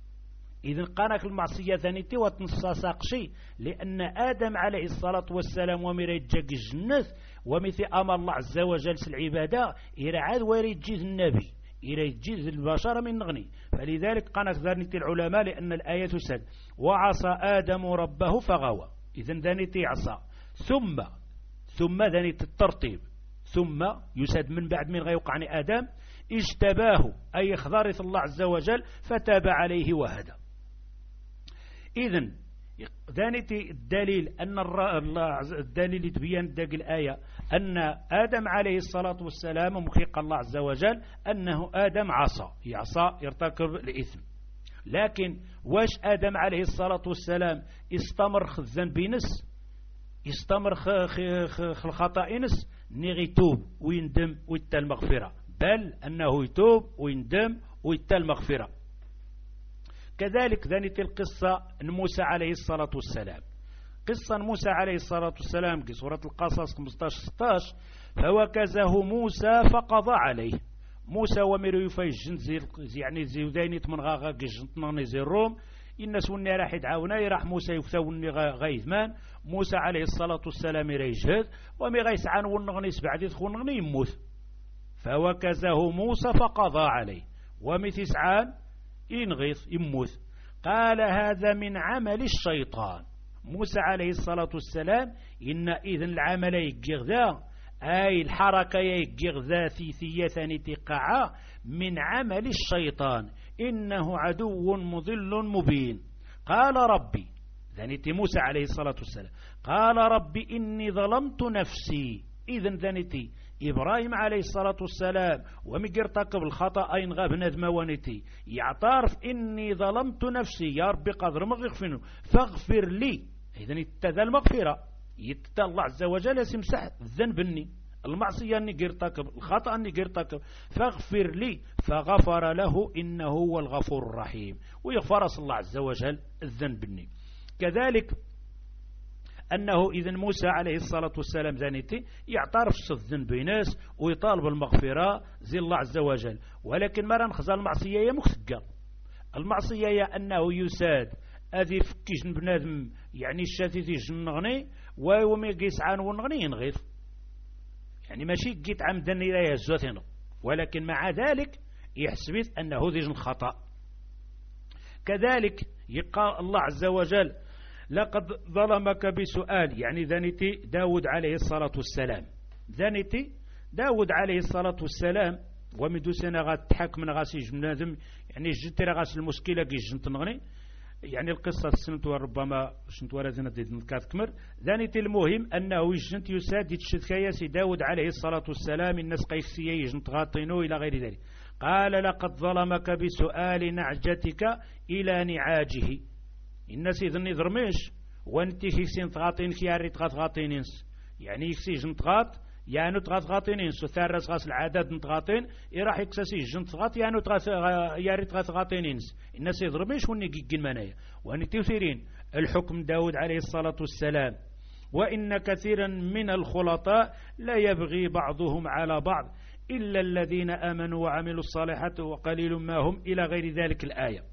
إذن قانك المعصية ثانيتي وتنصاصاق شيء لأن آدم عليه الصلاة والسلام ومريد جاك الجنة ومثل أمر الله عز وجل العبادة إلى عاد ويريد جيد النبي إلى جيد البشر من نغني. فلذلك قانك ذانيتي العلماء لأن الآية تسد وعصى آدم ربه فغوى. إذن ذانيتي عصى ثم ثم ذانيتي الترتيب ثم يسد من بعد من غيوقع عن آدم اجتباه أي اخضارث الله عز وجل فتاب عليه وهدى. إذن ذانيتي الدليل أن الدليل يتبين داق الآية أن آدم عليه الصلاة والسلام مخيق الله عز وجل أنه آدم عصى يعصى يرتكب الإثم. لكن واش آدم عليه الصلاة والسلام استمر الذنب نس استمر الخطأ نس نغي يتوب ويندم ويتى المغفرة، بل أنه يتوب ويندم ويتى المغفرة. كذلك ذنت القصة موسى عليه الصلاة والسلام، قصة موسى عليه الصلاة والسلام في سورة القصص خمسة عشر ستة عشر فوكزه موسى فقضى عليه. موسى وميرو يفيجن زي يعني زي ودينيت من غاغا جنتنا زي الروم الناس وني راح يدعونا راح موسى يفتوني غايثمان. موسى عليه الصلاة والسلام يجهد ومي غيسعان ونغنيس بعد يدخل نغني يموت. فوكزه موسى فقضى عليه ومثل سعان ينغيث يموت. قال هذا من عمل الشيطان. موسى عليه الصلاة والسلام إن إذن العمل يجغذا أي الحركة يجغذا ثيثية تقع من عمل الشيطان إنه عدو مضل مبين. قال ربي ذنيت موسى عليه الصلاة والسلام قال ربي إني ظلمت نفسي. إذن ذنيتي إبراهيم عليه الصلاة والسلام ومقرتكب الخطأ أين غاب ندم ونتي يعترف إني ظلمت نفسي يا ربي قدر مغفر فاغفر لي. إذن يتدى المغفرة يتدى الله عز وجل يسمسح الذنب اني المعصية اني قرتكب الخطأ اني قرتكب فاغفر لي فغفر له إنه هو الغفور الرحيم ويغفر الله عز وجل الذنب اني. كذلك أنه إذن موسى عليه الصلاة والسلام ذانيتي يعترف الذنب ناس ويطالب المغفرة زي الله عز وجل، ولكن ما رنخزى المعصية يا مخسقة. المعصية يا أنه يساد أذي فكيش بنادم يعني الشاتيتي جنغني ويومي يسعان ونغني ينغيث يعني ماشي قيت عمدا إلى يزوتين، ولكن مع ذلك يحسبت أنه ذي الخطأ. كذلك يقال الله عز وجل لقد ظلمك بسؤال يعني ذانيتي داود عليه الصلاة والسلام ذانيتي داود عليه الصلاة والسلام ومدو سنة غاتحك من غاسي جمنادم يعني جتر غاس المشكلة كي جنتنغني يعني القصة السنة ربما شنت ورزنا ديد كمر ذانيتي المهم أنه يجنت يساد يتشد كياسي داود عليه الصلاة والسلام الناس قيسية يجنت غاطينو إلى غير ذلك. قال لقد ظلمك بسؤال نعجتك إلى نعاجه الناس يظن يضرمش وانت يكسين تغاطين كياري تغاط غاطينينس يعني يكسي جن تغاط يعني تغاط غاطينينس وثارس غاس العدد نتغاطين يراح يكسسي جن تغاط يعني تغاط ياري تغاط غاطينينس الناس يضرمش واني جيجين منايا واني تثيرين الحكم داود عليه الصلاة والسلام وإن كثيرا من الخلطاء لا يبغي بعضهم على بعض إلا الذين آمنوا وعملوا الصالحات وقليل ما هم إلى غير ذلك الآية.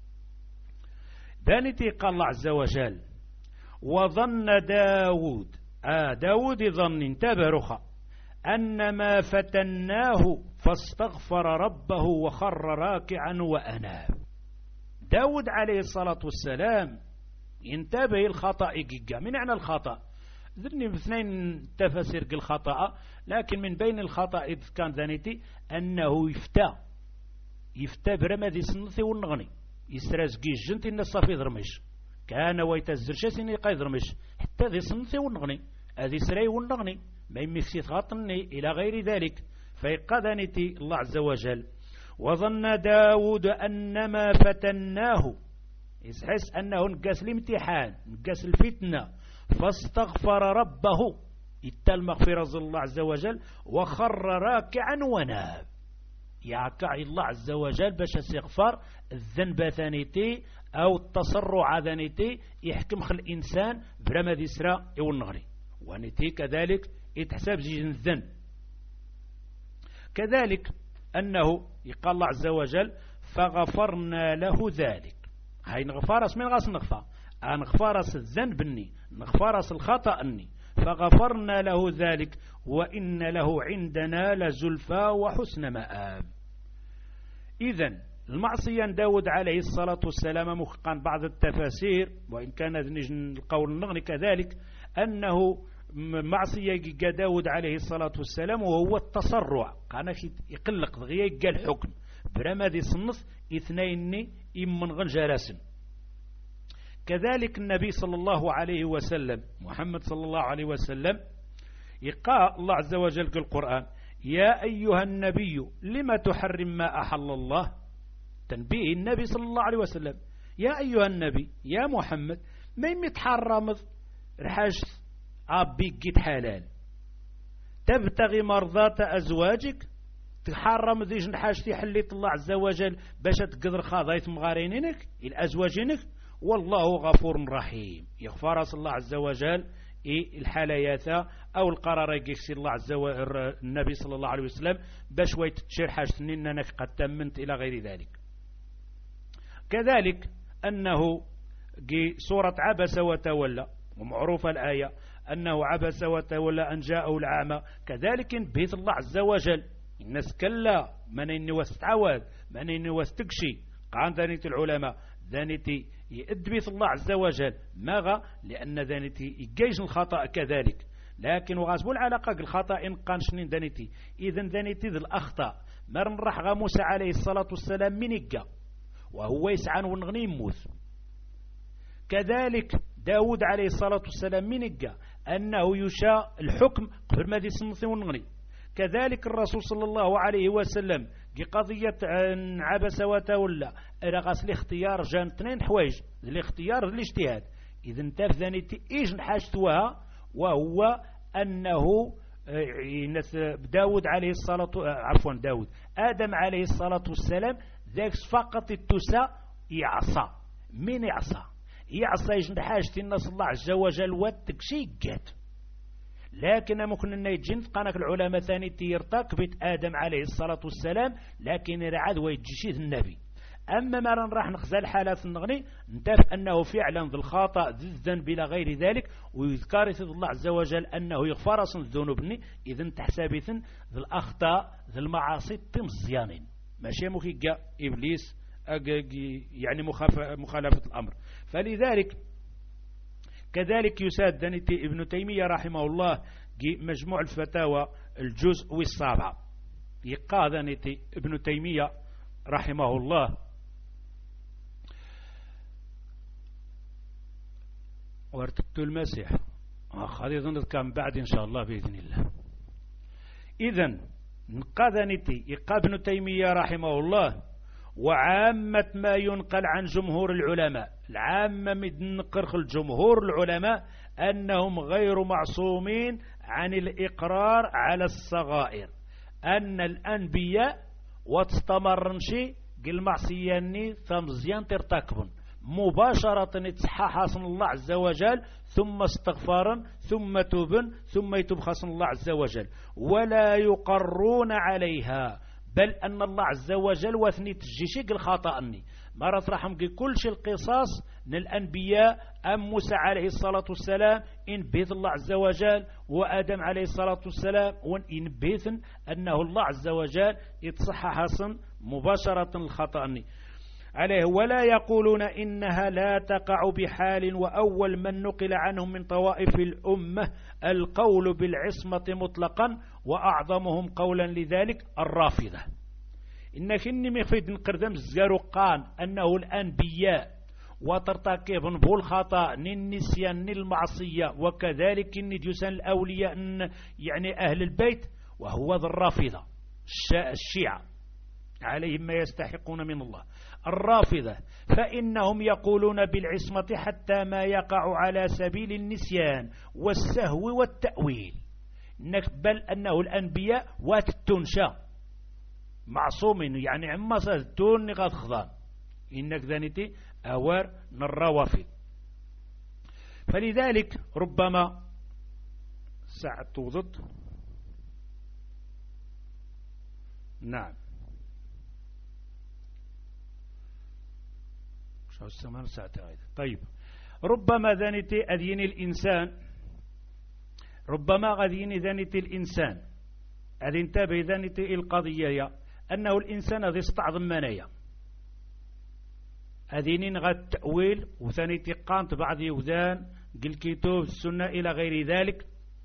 ذانتي قال الله عز وجل وظن داود آه داود ظن انتبه رخا أنما فتناه فاستغفر ربه وخر راكعا وأناب. داود عليه الصلاة والسلام ينتبه الخطأ إجيجا. من معنى الخطأ ذني باثنين تفسير الخطأ لكن من بين الخطأ إذ كان ذانيتي أنه يفتى يفتى برمدي سنثي والنغني يسراس جيش جنتي النصافي ضرمش كان ويتزرش سيني قايد ضرمش حتى ذي سنثي والنغني هذه سراي والنغني ما يمكسي غاطني إلى غير ذلك. فيقذنتي الله عز وجل وظن داود أنما فتناه يحس أنه نقاس الامتحان نقاس الفتنة فاستغفر ربه إتا المغفرة الله عز وجل وخر راكعا وناب يعكع الله عز وجل باش يستغفر الذنب ثانيتي أو التصرع ثانيتي يحكم خل الإنسان برمد إسراء أو النغري ونتي كذلك يتحسب زيج الذنب. كذلك أنه يقال الله عز وجل فغفرنا له ذلك هاي نغفارس من غاس نغفى نغفارس الذنب اني نغفارس الخطأ اني فغفرنا له ذلك وإن له عندنا لزلفى وحسن مآب. إذن المعصية داود عليه الصلاة والسلام محقا بعض التفاسير وإن كان القول النغني كذلك أنه معصية داود عليه الصلاة والسلام وهو التصرع كان يقلق ضغيه قال الحكم برمادي صنف اثنين إمن غنجراسن. كذلك النبي صلى الله عليه وسلم محمد صلى الله عليه وسلم يقال الله عز وجل في القرآن يا أيها النبي لما تحرم ما أحل الله. تنبيه النبي صلى الله عليه وسلم يا أيها النبي يا محمد ما يمتحرم رحاش أبي جيت حلال تبتغي مرضات أزواجك تحرم ذيش نحاش حليت الله عز وجل باش تقدر خاضيت مغارينينك الأزواجينك والله غفور رحيم يغفر الله عز وجل إيه الحاليات أو القرار يكسي الله عز وجل النبي صلى الله عليه وسلم باش ويتشير حاجتني أنك قد تمنت إلى غير ذلك. كذلك أنه سورة عبس وتولى ومعروف الآية أنه عبس وتولى أن جاءه العامة كذلك بيت الله عز وجل الناس كلا من إني واستعوذ من إني واستقشي قان ذانيتي العلماء ذانيتي يأدبيت الله عز وجل ماذا لأن ذانيتي يجيش الخطأ كذلك لكن وغاسبوا العلاقة الخطأ إن قانشنين ذانيتي إذن ذانيتي ذي الأخطاء مرن راح موسى عليه الصلاة والسلام من إجا وهو يسعان ونغني يموت. كذلك داود عليه الصلاة والسلام من إجا أنه يشاء الحكم قبل ما دي سنثي ونغني. كذلك الرسول صلى الله عليه وسلم في قضية عبس وتولى إلى غسل اختيار جان اثنين حوايج الاختيار الاجتهاد. إذا انت ذانيتي إيش نحاجتوها وهو أنه داود عليه الصلاة عفوا داود آدم عليه الصلاة والسلام ذاك فقط التسا يعصى. من يعصى يعصى إيش نحاجتي الناس الله عز وجل واتكشي جات. لكن ممكن أن يجن قانك العلماء ثاني تيرتكبت آدم عليه الصلاة والسلام لكن رعاد ويجيشيه النبي. أما ما راح نخزى الحالات النغني نتف أنه فعلا ذي الخطأ ذي الذنب إلى غير ذلك ويذكر الله عز وجل أنه يغفر الذنوب إذن تحسابثن ذي الأخطاء ذي المعاصي تمزيانين ماشي مكيقى إبليس يعني مخالفة الأمر. فلذلك كذلك يساد ابن تيمية رحمه الله مجموع الفتاوى الجزء السابع يقال ابن تيمية رحمه الله وارتبت المسيح هذه ظنت كان بعد إن شاء الله بإذن الله. إذن نقاذنتي يقال ابن تيمية رحمه الله وعامة ما ينقل عن جمهور العلماء العامة من نقرخ الجمهور العلماء أنهم غير معصومين عن الإقرار على الصغائر. أن الأنبياء وتستمرنشي قل معصياني ثمزيان ترتكبون مباشرة يتصحى حسن الله عز وجل ثم استغفارا ثم توبا ثم يتوب حسن الله عز وجل ولا يقرون عليها بل أن الله عز وجل وثني تجيشي قل خطأني مرة رحم كل شيء القصاص من الأنبياء أم موسى عليه الصلاة والسلام إن بيث الله عز وجل وآدم عليه الصلاة والسلام وإن بيث أنه الله عز وجل يتصحى حسن مباشرة الخطأني عليه. ولا يقولون إنها لا تقع بحال. وأول من نقل عنهم من طوائف الأمة القول بالعصمة مطلقا وأعظمهم قولا لذلك الرافضة. إنك إني مخفيد نقردم الزرقان أنه الأنبياء وترتكب بول خطأ النسيان المعصية وكذلك النجوسان الأولياء يعني أهل البيت وهو ذا الرافضة الشيعة عليهم ما يستحقون من الله الرافضة. فإنهم يقولون بالعصمة حتى ما يقع على سبيل النسيان والسهو والتأويل بل أنه الأنبياء واتتنشى معصومين يعني عما سهدون نغاد خضان إنك ذانيتي أوار نالروافض. فلذلك ربما ساعة توضد نعم طيب ربما ذانيتي أذين الإنسان ربما غذين ذانيتي الإنسان أذين تابي ذانيتي القضية أنه الإنسان هذا استعظم منايا أذينين غد تأويل وثانيتي قانت بعض يوذان قل كتب السنة إلى غير ذلك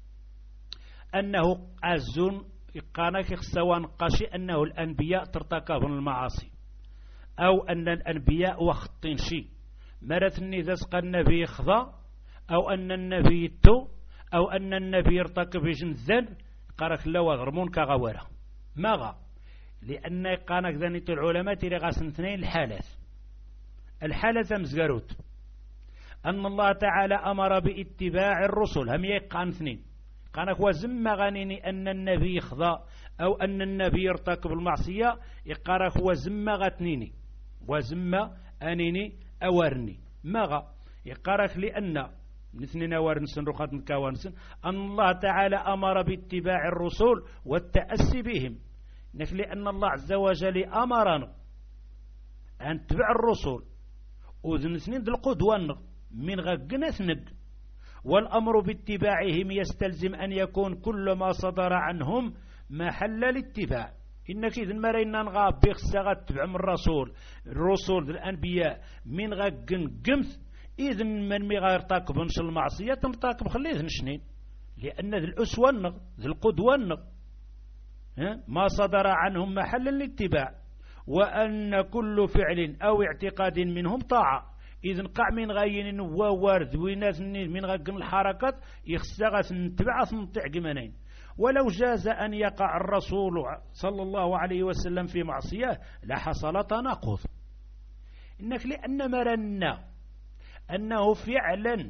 أنه أزون قانك سواء قاشي أنه الأنبياء ترتكبون المعاصي أو أن الأنبياء وخطين شيء مرثني ذسق النبي خضا أو أن النبي تو أو أن النبي يرتكب جنزان قارك لا وغرمون كغورة ماغا لأن قانك ذنيت العلماء تلغاس اثنين الحالات الحالة مزقروت أن الله تعالى أمر باتباع الرسل هم يقان اثنين قانك وزم غنيني أن النبي خضا أو أن النبي يرتكب المعصية يقارك وزم غتنيني وزم أنيني أورني ماغا يقارك لأن نثنين أورنسن رخات مكاونسن أن الله تعالى أمر باتباع الرسل والتأسي بهم لأن الله عز وجل أمرنا أن نتبع الرسل وذن سنين القدوة من غقنا ثنق والأمر باتباعهم يستلزم أن يكون كل ما صدر عنهم محل الاتباع. إنك إذن مرينا نغاب بيخسغت تبع من الرسول الرسول الأنبياء من غقن قمث إذن من مغير تاكب نش المعصية تنتاكب خليه نشنين لأن ذي الأسوة ذي القدوة ما صدر عنهم محل الاتباع وأن كل فعل أو اعتقاد منهم طاعة. إذن قع من غاين ووارد وناس من غقن الحركات يخسغت نتبع ثم تعقمانين ولو جاز أن يقع الرسول صلى الله عليه وسلم في معصية لحصل تناقض. إنك لأن مرنا أنه فعلا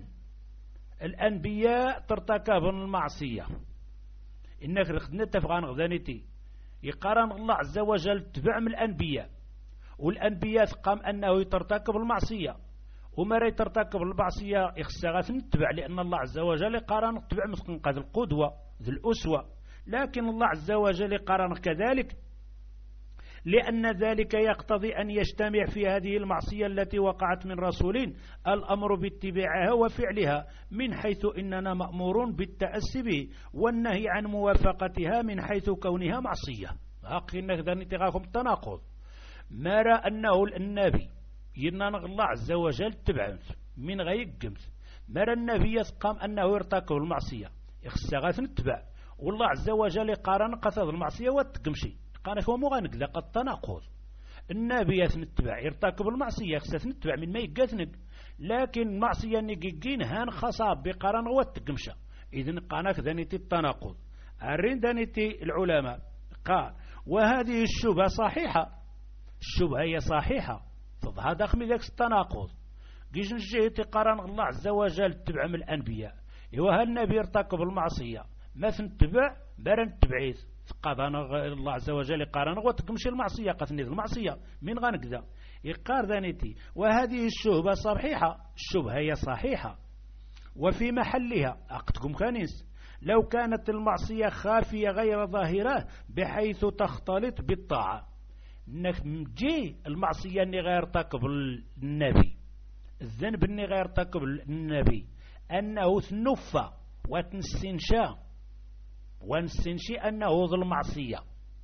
الأنبياء ترتكب المعصية، إنك نتفق عن غدانيتي يقارن الله عز وجل تبع من الأنبياء، والأنبياء قام أنه ترتكب المعصية، وما رأي ترتكب المعصية يخصها نتبع، لأن الله عز وجل قارن تبع مثل قد القدوة ذي الأسوة. لكن الله عز وجل قارن كذلك لأن ذلك يقتضي أن يجتمع في هذه المعصية التي وقعت من رسول الأمر باتباعها وفعلها، من حيث إننا مأمورون بالتأسي به، والنهي عن موافقتها من حيث كونها معصية. أقلنا كذا نتغاكم التناقض. ما رأى أنه النبي ينان الله عز وجل تبعه من غير قمت، ما رأى النبي يثقام أنه يرتكب المعصية يخصها نتبع، والله عز وجل قارن قصد المعصية وتقمشي قال هو مغانق لقد تناقض. النبي يتنتبع يرتكب المعصية خصها نتبع من ما يقاثنك، لكن المعصية نقيقين هان خصاب بقرن وتقمشة. إذن قانك ذانيتي التناقض. أرين ذانيتي العلماء قال وهذه الشبهة صحيحة، الشبهة هي صحيحة فضها داخل ذاك التناقض. قيش نجيتي قرن الله عز وجل تبع من الأنبياء، وهل النبي يرتكب المعصية ما تنتبع برن تبعيث قضانا الله عز وجل قارن وتقمشي المعصية قثني المعصية من غنكذا يقار ذانيتي. وهذه الشبهة صحيحة، الشبهة هي صحيحة وفي محلها أقتكم كنيس لو كانت المعصية خافية غير ظاهرة بحيث تختلط بالطاعة. نجي المعصية اللي غير تقبل النبي، الذنب اللي غير تقبل النبي أنه ثنفة وتنسنشا ونستنشي أنه ذو المعصية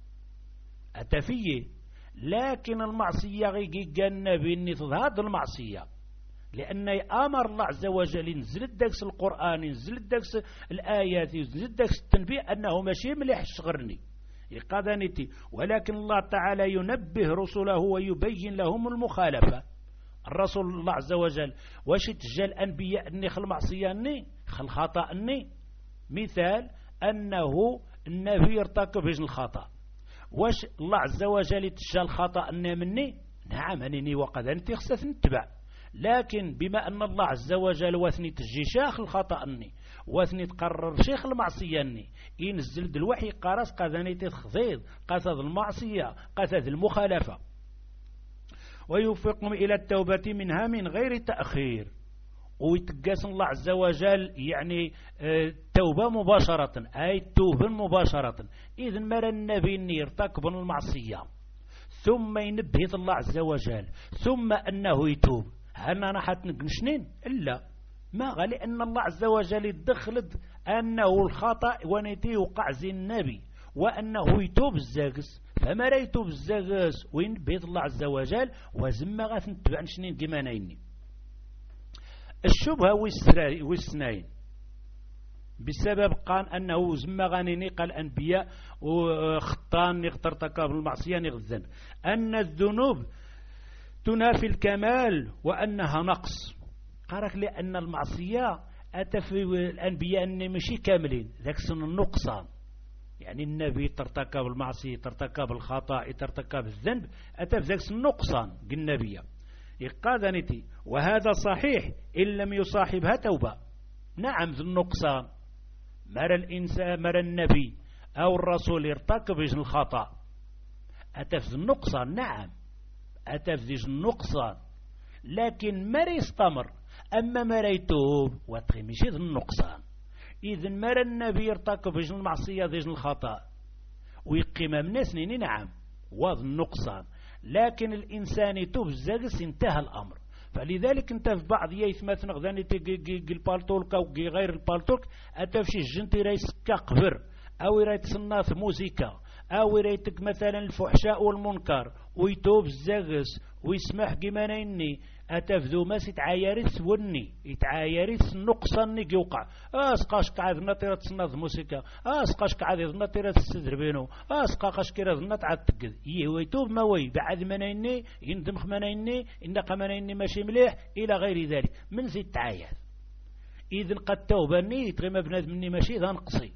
أتفيه. لكن المعصية غيقى النبي أني تظهر المعصية، لأن أمر الله عز وجل ينزل الدكس القرآن ينزل الدكس الآيات ينزل الدكس التنبيه أنه ماشي مليح شغرني يقادنتي. ولكن الله تعالى ينبه رسله ويبين لهم المخالفة. الرسول الله عز وجل واش تجا الأنبياء أني خل معصية أني خل خطأ أني، مثال أنه النبي يرتكب هذا الخطأ، واش الله عز وجل يتجا الخطأ أني مني؟ نعم أنني وقد أنت خصت نتبع، لكن بما أن الله عز وجل واثني تجي شاخ الخطأ أني واثني تقرر شيخ المعصية أني ينزل الوحي قارس قذاني تخفيض قصد المعصية قصد المخالفة، ويوفقهم إلى التوبة منها من غير تأخير. ويتقاس الله عز وجل يعني توبة مباشرة أي توبة مباشرة. إذن مر النبي أن يرتكب المعصية ثم ينبهت الله عز وجل ثم أنه يتوب، هل أنا حتنقنشنين؟ إلا ما غالي أن الله عز وجل يدخلت أنه الخطأ ونتي وقع زي النبي وأنه يتوب الزاقس، فما لا يتوب الزاقس وينبهت الله عز وجل وزم غاث نتبع نشنين كما نايني. الشبهة والسنين بسبب قال أنه زم غانيني قال الأنبياء وخطان يغتر ترتكب المعصية يغذن أن الذنوب تنافي الكمال وأنها نقص. قالك لأن المعصية أتى في الأنبياء أن مشي كاملين ذاك سن النقصان، يعني النبي ترتكب المعصية ترتكب الخطأ ترتكب الذنب أتى في ذاك سن النقصان بالنبي يقادنتي. وهذا صحيح إن لم يصاحبها توبة. نعم ذو النقصان مر الإنسان مر النبي أو الرسول يرتكب الخطأ أتى في النقصان، نعم أتى في النقصان، لكن ما يستمر. أما ما يتوب وتغمشي ذو النقصان. إذن مر النبي يرتكب المعصية ذي الخطأ ويقيم من سنين، نعم وذو النقصان، لكن الإنسان يتوب الزاقس انتهى الأمر. فلذلك انت في بعض يثمت نغذاني تقي البالتولك أو غير البالتولك أتفشي الجنتي ريسكا قبر أو يريد صناف موسيقى أو يريدك مثلا الفحشاء والمنكر ويتوب الزاقس ويسمح كما نيني أتفذو ماس يتعايرث وني يتعايرث نقصان يوقع أسقاش قاعد نطيرة تصناف موسيقى أسقاش قاعد نطيرة تستدربينو أسقاش كيرا نطعد تقذ يهو يتوب ما وي بعد ما نيني يندمخ ما نيني إنك ما نيني ماشي مليح إلى غير ذلك من زي التعاير. إذن قد توبني يتغم بنادم مني ماشي ذا نقصي.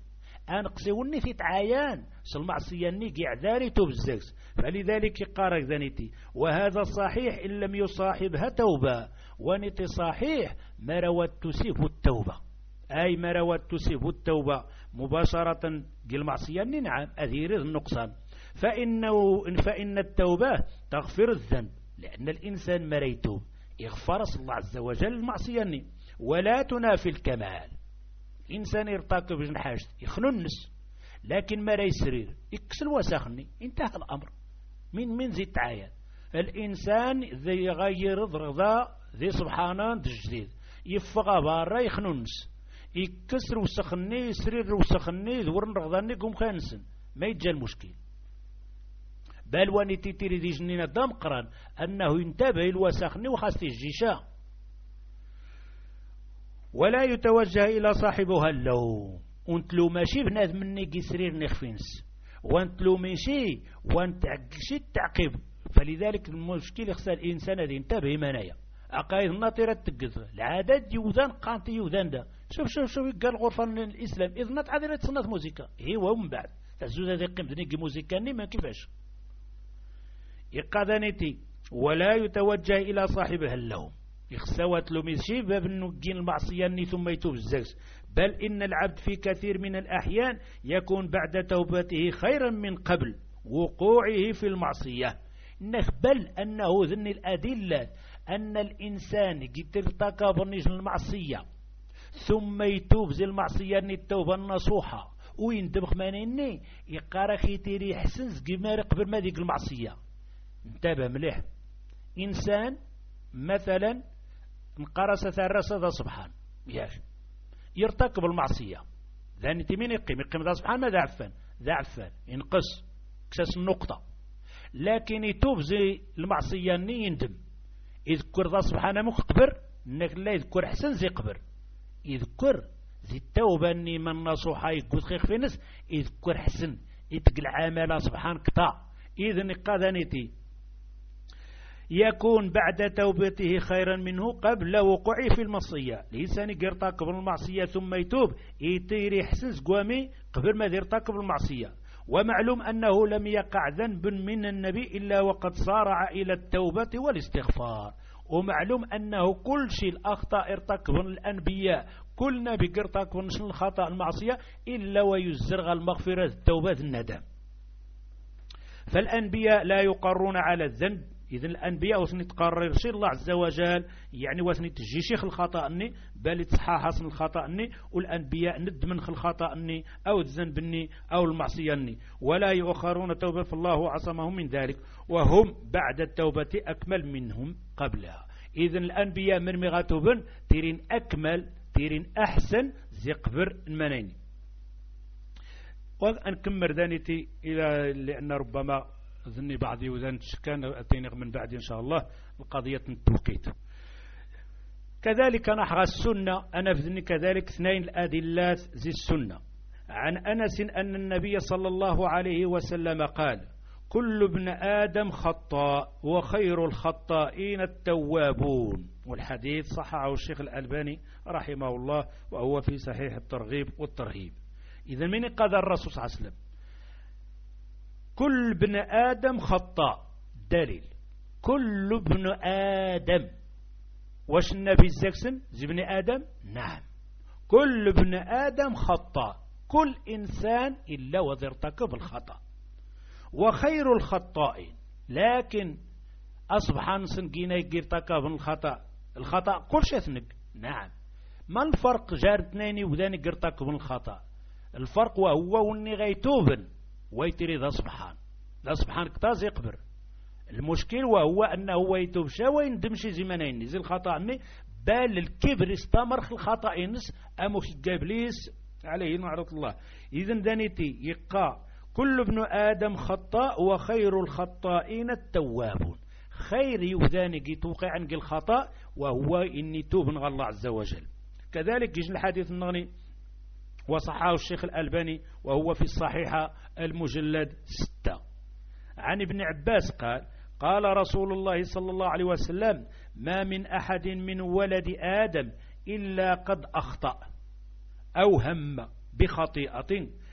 أنقصيوني في تعايان المعصية نيجي عذاني توب الزكس. فلذلك يقارك ذانيتي وهذا صحيح إن لم يصاحبها توبة، ونتي صحيح ما روت تسيب التوبة، أي ما روت تسيب التوبة مباشرة قل المعصية نعم أثير النقصان. فإنه فإن التوبة تغفر الذنب، لأن الإنسان ما يتوب يغفر الله عز وجل المعصية، ولا تنافي الكمال. الإنسان يرتكب جنحاجت يخننس، لكن ما يسرير يكسل وسخني، انتهى الأمر. من من زي تعايا الإنسان ذي يغير ضرغضاء ذي سبحانه الجديد يفقى بارا يخننس يكسر وسخني يسرير وسخني ذور رغضاني قوم خانسن ما يتجا المشكل. بل ونتي تيري دي جنين دام قران أنه ينتبه الوسخني وخاصة الجيشة، ولا يتوجه إلى صاحبها اللوم. وانت لو ماشي بنادم مني قسرير نخفينس، وانت لو ماشي وانت عقشي التعقيب. فلذلك المشكل يخسر الإنسان هذا ينتبه منايا عقايد الناطرة تقذر العادات يوذان قانتي يوذان دا. شوف شوف شوف قال غرفة الإسلام إذ نتعذر تصنات موسيقى هي ومن بعد تعزوز هذه قيمة نيجي موسيقى ما كيفاش يقادنتي. ولا يتوجه إلى صاحبها اللوم يخسوات لو ميشي باب النجين المعصية ثم يتوب الزكس. بل إن العبد في كثير من الأحيان يكون بعد توبته خيرا من قبل وقوعه في المعصية. نخبل أنه ذن الأدلة أن الإنسان ارتكب المعصية ثم يتوب زي المعصية التوبة النصوحة ويندبخ مانيني يقارا خيتيري يحسن زقمار قبل ما ديك المعصية. انتبه مليح. إنسان مثلا انقرص ثرس ذا سبحان ياش يرتكب المعصية ذاني تمين يقيم يقيم ذا سبحان ما ذا عفان ذا عفان ينقص كساس النقطة، لكن يتوب زي المعصية ني يندم يذكر ذا سبحانه مخبر انك لا يذكر حسن زي قبر يذكر زي التوبة اني من نصوحة يقول خيخ في نس يذكر حسن يتقل عامل سبحان قطع. إذن قادنتي يكون بعد توبته خيرا منه قبل وقوعه في المعصية. الإنسان يرتكب المعصية ثم يتوب يطير حسن زقوامي قبل ما يرتكب المعصية. ومعلوم أنه لم يقع ذنب من النبي إلا وقد صارع إلى التوبة والاستغفار. ومعلوم أنه كل شيء الأخطاء ارتكب الأنبياء كل نبي ارتكب الخطأ المعصية إلا ويزرغ المغفرة التوبة الندم. فالأنبياء لا يقرون على الذنب. إذن الأنبياء وثني تقرر شيء الله عز وجل يعني وثني تجي شيخ الخطأ أني بل تصحى حسن الخطأ أني والأنبياء ند من الخطأ أني أو الذنب أني أو المعصية أني ولا يؤخرون توبة فالله عصمهم من ذلك وهم بعد التوبة أكمل منهم قبلها. إذن الأنبياء من مغاتوبا تيرين أكمل تيرين أحسن زي قبر المنين. وأنكمل ذانيتي إلى لأن ربما ذني بعضي وذن كان أتيني من بعد إن شاء الله القضية التوقيت. كذلك نحغى السنة أنا في ذني كذلك اثنين الأدلات زي السنة. عن أنس أن النبي صلى الله عليه وسلم قال كل ابن آدم خطاء وخير الخطائين التوابون. والحديث صححه الشيخ الألباني رحمه الله وهو في صحيح الترغيب والترهيب. إذا من قدر الرسول صلى الله عليه وسلم كل ابن آدم خطاء دليل كل ابن آدم واش النبي الزكسن زي ابن آدم نعم كل ابن آدم خطاء كل إنسان إلا وذ ارتكب الخطأ وخير الخطائين لكن أصبح نسنقينا يرتكب الخطأ الخطأ كل شيء ثنق نعم ما الفرق جار اثنين وذاني يرتكب الخطأ الفرق وهو وني غيتوبن ويتري ذا سبحان ذا سبحان كتاز يقبر. المشكل وهو أنه هو يتوب شا ويندمشي زمانين زي الخطأ أني بال الكبر استمر الخطأ ينس أموش قابليس عليه معرض الله. إذن ذانيتي يقع كل ابن آدم خطاء وخير الخطائين التوابون. خير يوذاني يتوقع عنك الخطأ وهو إني توب من الله عز وجل. كذلك يجي الحديث النغني وصححه الشيخ الألباني وهو في الصحيحة المجلد ستة عن ابن عباس قال قال رسول الله صلى الله عليه وسلم ما من أحد من ولد آدم إلا قد أخطأ أو هم بخطيئة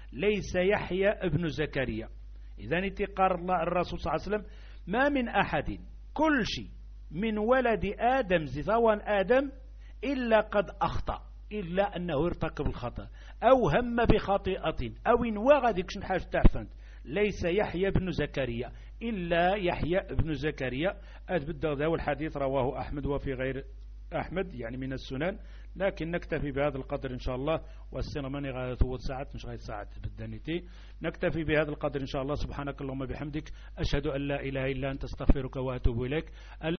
ليس يحيى ابن زكريا. إذن تقار الله الرسول صلى الله عليه وسلم ما من أحد كل شيء من ولد آدم زثوان آدم إلا قد أخطأ، إلا أنه ارتكب الخطأ أو هم بخطيئة أو إنوى غاديك شن حاجة تعفنت. ليس يحيى بن زكريا إلا يحيى بن زكريا. أتبدأ والحديث رواه أحمد وفي غير أحمد يعني من السنن، لكن نكتفي بهذا القدر إن شاء الله. والسينماني غاية ثوت ساعة مش غاية ساعة بالدنيتي. نكتفي بهذا القدر إن شاء الله. سبحانك اللهم بحمدك، أشهد أن لا إله إلا أنت، استغفرك وأتوب إليك.